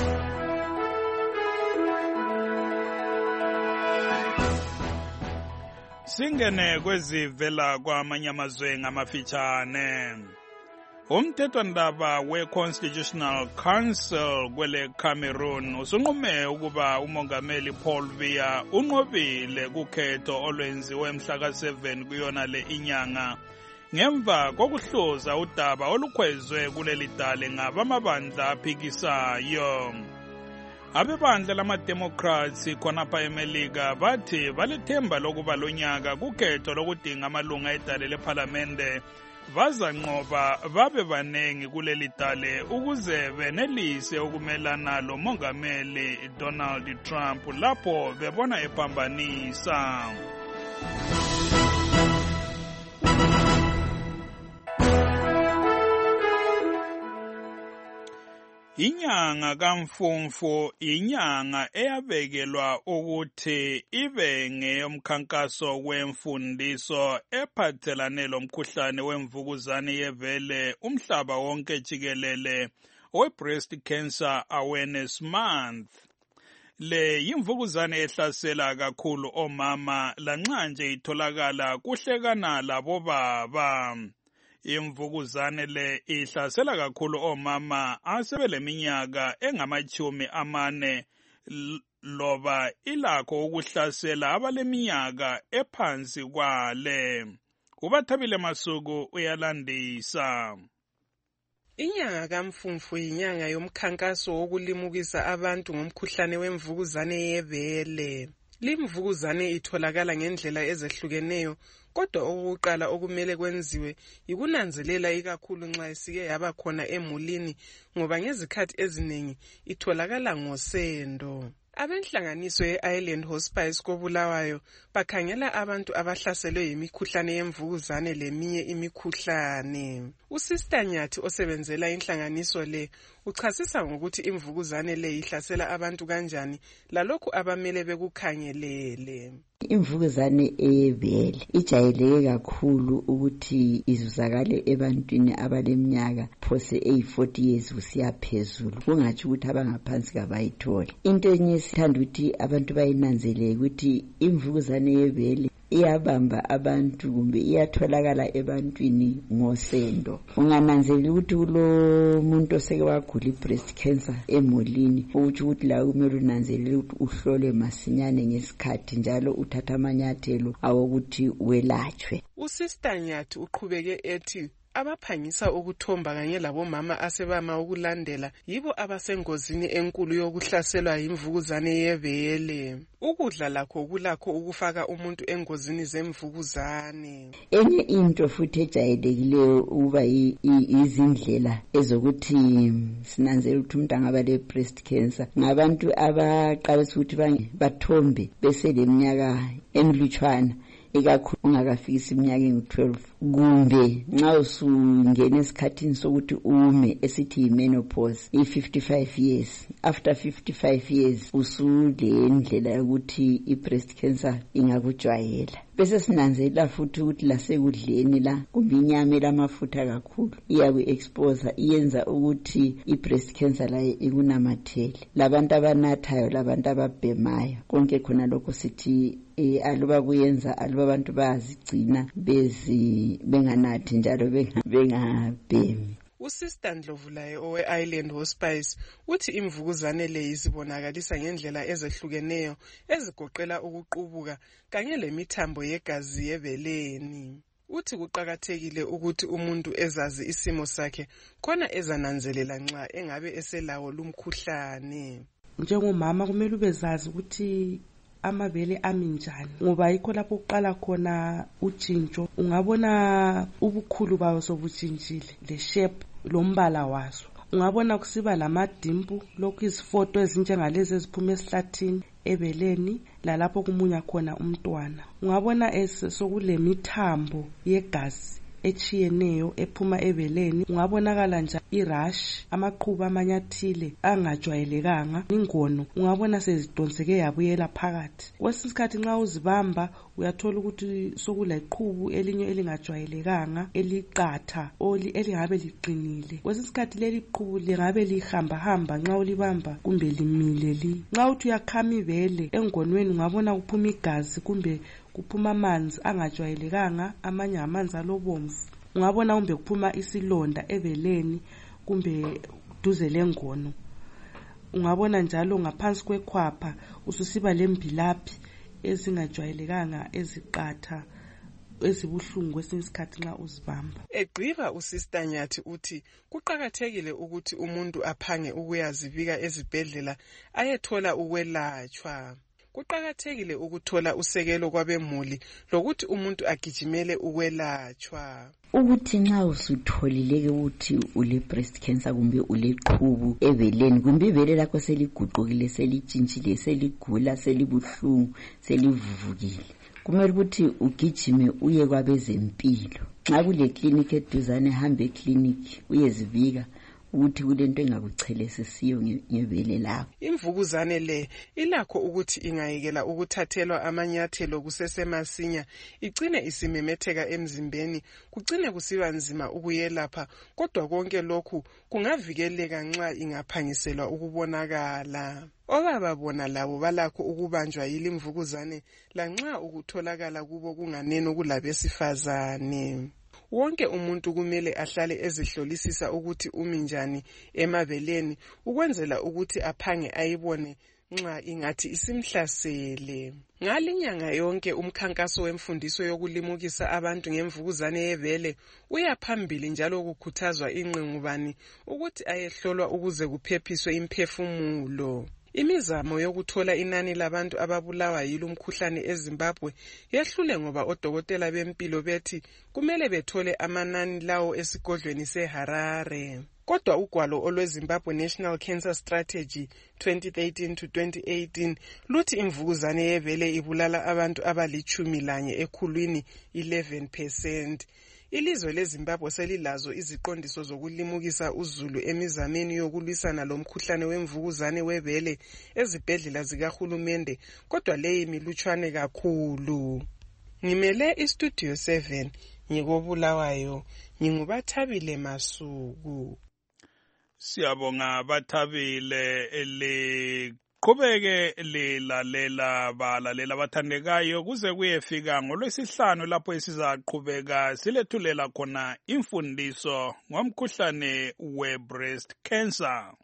Singene kwezivela kwamanye amazwe ngamafitshane. Umthethwandaba we-Constitutional Council kwele Cameroon usunqume ukuba umongameli Paul Biya unqobile kukhetho olwenziwe mhla ka-7 kuyona le inyanga ngemva kokuhloza udaba olukhwezwe kuleli dale ngabamabandla aphikisayo. Abebandla lama-Democrats khonapha eMelika bathi balethemba lokuba lonyaka kukhetho lokudinga amalunga edale lephalamende bazanqoba babe banengi kuleli dale ukuze benelise ukumelana lo mongameli Donald Trump lapho bebona ephambanisa. Inyanga kaMfumfu inyanga eyabekelwa ukuthi ibe ngeyomkhankaso wemfundiso ephathelane lomkhuhlane wemvukuzane yebele umhlaba wonke jikelele we-Breast Cancer Awareness Month. Le yimvukuzane ehlasela kakhulu omama lanxa nje itholakala kuhlekana labobaba. Imvukuzane le ihlasela kakhulu omama asebeleminyaka engama-40 loba ilakho ukuhlasela abaleminyaka ephansi kwale. Ubathabile Masuku uyalandisa. Inyanga kaMfumfu inyanga yomkhankaso wokulimukisa abantu ngomkhuhlane wemvukuzane yebele. Limvukuzane itholakala ngendlela ezehlukeneyo. Kodwa okokuqala okumele kwenziwe yikunanzelela ikakhulu nxa isike yaba khona emulini ngoba ngezikhathi eziningi itholakala ngosendo. Abenhlanganiso ye-Island Hospice koBulawayo bakhangela abantu abahlaselwe yimikhuhlane yemvukuzane leminye imikhuhlane. Usister Nyathi osebenzela inhlanganiso le uchasisa ngokuthi imvukuzane le ihlasela abantu kanjani lalokhu abamele bekukhangelele. Imvukuzane eyebele ijayeleke kakhulu ukuthi izuzakale ebantwini abaleminyaka phose 40 years kusiya phezulu kungathi ukuthi abangaphansi kabayithole. Into enye sithanda ukuthi abantu bayinanzelele ukuthi imvukuzane yebele iyabamba abantu kumbe iyatholakala ebantwini ngosendo. Ungananzelela ukuthi kulo muntu oseke wagula i-breast cancer emolini ukuthi la kumele unanzelele ukuthi uhlole masinyane ngesikhathi njalo uthatha amanyathelo awokuthi welatshwe. Usister Nyathi uqhubeke ethi abaphangisa ukuthomba kanye labomama asebama ukulandela yibo abasengozini enkulu yokuhlaselwa yimvukuzane yebele. Ukudla lakho kulakho ukufaka umuntu engozini zemvukuzane. Enye into futhi ejayelekileyo ukuba izindlela ezokuthi sinanzele ukuthi umuntu angaba le breast cancer ngabantu abaqalisa ukuthi bathombe bese leminyaka emilutshwana ikakhulu ungakafikisi iminyaka engu-12 kumbe nxa usungena esikhathini sokuthi ume esithi yi-menopause i-55 years. After 55 years usule ndlela yokuthi i-breast cancer ingakujwayela. Bese sinanzelela futhi ukuthi lasekudleni la kumbe inyama elamafutha kakhulu iyaku-expose iyenza ukuthi i-breast cancer la ikunamathele. Labantu abanathayo labantu ababhemayo konke khona lokho sithi aluba kuyenza aluba abantu bayazigcina benganathi njalo bengabhemi. Usister Ndlovulaye owe-Island Hospice uthi imvukuzane le izibonakalisa ngendlela ezehlukeneyo ezigoqela ukuqubuka kanye lemithambo yegazi yebeleni. Uthi kuqakathekile ukuthi umuntu ezazi isimo sakhe khona ezananzelela nxa engabe eselawo lumkhuhlane. Njengomama kumele ubezazi ukuthi amabele ami njani ngoba yikho lapho uqala khona utshintsho. Ungabona ubukhulu bawo sobutshintshile le shape lombala waso. Ungabona kusiba lamadimpu lokhu izifoto ezinjengalezi eziphuma esihlathini ebeleni lalapho kumunya khona umntwana. Ungabona sokulemithambo yegazi echiyeneyo ephuma ebeleni. Ungabonakala nje irash, amaqhubu amanyathile angajwayelekanga, ingono ungabona sezidonseke yabuyela phakathi. Kwesinye isikhathi nxa uzibamba uyathola ukuthi sokuleqhubu elinye elingajwayelekanga eliqatha elingabe liqinile. Kwesinye isikhathi leli qhubu lingabe lihamba nxa ulibamba kumbe limile nxa uthi uyakhama ibele engonweni ungabona kuphuma igazi kumbe kuphuma amanzi angajwayelekanga, amanye amanzi alobomvu. Ungabona kumbe kuphuma isilonda ebeleni kumbe duze lengono. Ungabona njalo ngaphansi kwekhwapha ususiba lembilaphi ezingajwayelekanga eziqatha ezibuhlungu kwesinye isikhathi nxa uzibamba. Egqiba uSister Nyathi uthi kuqakathekile ukuthi umuntu aphange ukuyazibika ezibhedlela ayethola ukwelatshwa. Kuqakathekile ukuthola usekelo kwabemuli lokuthi umuntu agijimele ukwelatshwa. Ukuthi nxa usutholile ukuthi ule breast cancer kumbe uleqhubu ebeleni kumbe ibele lakho seliguqukile, selitshintshile, seligula, selibuhlungu, selivuvukile, kumele ukuthi ugijime uye kwabezempilo. Nxa kule clinic eduzane hambe clinic uyezibika ukuthi kulento engakuchelesisiyo ngebele lakho. Imvukuzane le ilakho ukuthi ingayekela ukuthathelwa amanyathelo kusesemasinya, igcine isimemetheka emzimbeni, kugcine kusiba nzima ukuyelapha, kodwa konke lokhu kungavikeleka nxa ingaphangiselwa ukubonakala. Obaba bona labo balakho ukubanjwa yile mvukuzane lanxa ukutholakala kubo kunganeno kulabesifazane. Wonke umuntu kumele ahlale ezihlolisisa ukuthi umi njani emabeleni ukwenzela ukuthi aphange ayibone nxa ingathi isimhlasele. Ngalinyanga yonke umkhankaso wemfundiso yokulimukisa abantu ngemvukuzane yebele uyaphambili, njalo kukhuthazwa ingqengubani ukuthi ayehlolwa ukuze kuphephiswe imphefumulo. Imizamo yokuthola inani labantu ababulawa yilo umkhuhlane eZimbabwe yehlule ngoba odokotela bempilo bethi kumele bethole amanani lawo esigodlweni seHarare. Kodwa ugwalo olweZimbabwe National Cancer Strategy 2013 to 2018 luthi imvukuzane yebele ibulala abantu abali11 ekhulwini 11%. Ilizwe leZimbabwe selilazo iziqondiso zokulimukisa uzulu emizameni yokulwisana lomkhuhlane wemvukuzane webele ezibhedlela zikahulumende, kodwa leyi milutshwane kakhulu. Ngimele iStudio 7 ngikobulawayo, nginguBathabile Masuku. Siyabonga Bathabile qhubeke lilalela balalela bathandekayo kuze kuyefika ngolwesihlanu lapho sizaqhubeka silethulela khona imfundiso ngomkhuhlane we-breast cancer.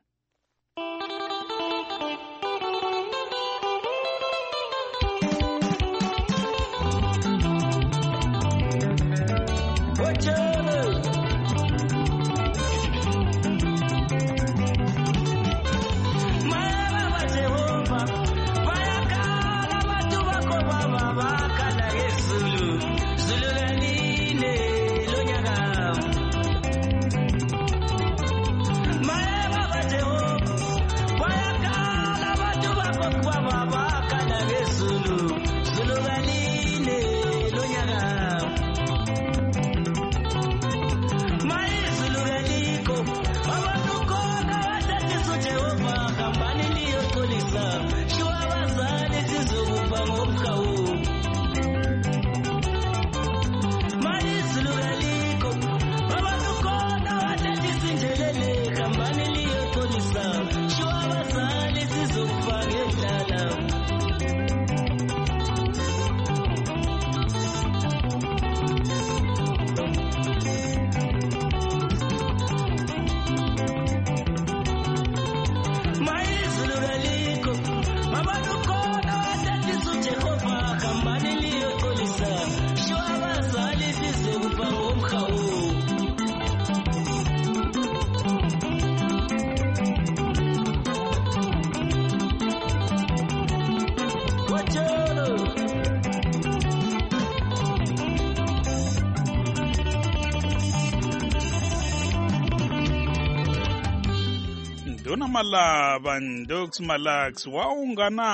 Malaba Ndux Malax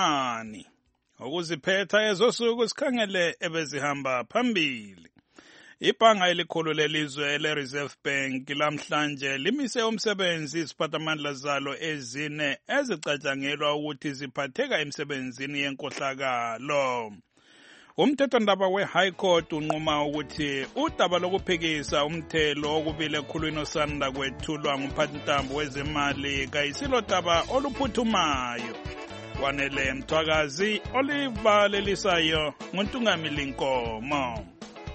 wawunganani ukuziphetha ezosuku sikhangele ebezihamba phambili. Ibhanga elikhulu lelizwe le-Reserve Bank lamhlanje limise umsebenzi iziphathamandla zalo ezine ezicatshangelwa ukuthi ziphatheka emsebenzini yenkohlakalo. Umthethwandaba we-High Court unquma ukuthi udaba lokuphikisa umthelo okubile ekhulwini osanda kwethulwa ngumphathintambo wezemali kayisilo daba oluphuthumayo. Wanele Mthwakazi olivalelisayo nguNtungamili Nkomo.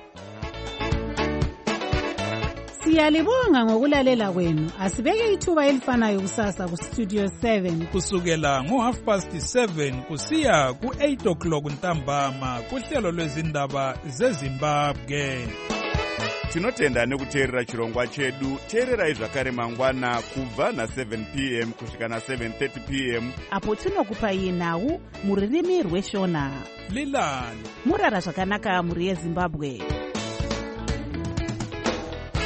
Siyalibonga ngokulalela kwenu. Asibeke ithuba elifanayo kusasa ku Studio 7 kusukela ngo7:30 kusiya ku8:00 ntambama kuhlelo lwezindaba zeZimbabwe. Tinotenda nekuteerera chirongwa chedu. Teererai zvakare mangwana kubva na7 p.m. kusvika na7:30 p.m. apo tinokupai nhau muririmi rweshona. Lilani murara zvakanaka muri yeZimbabwe.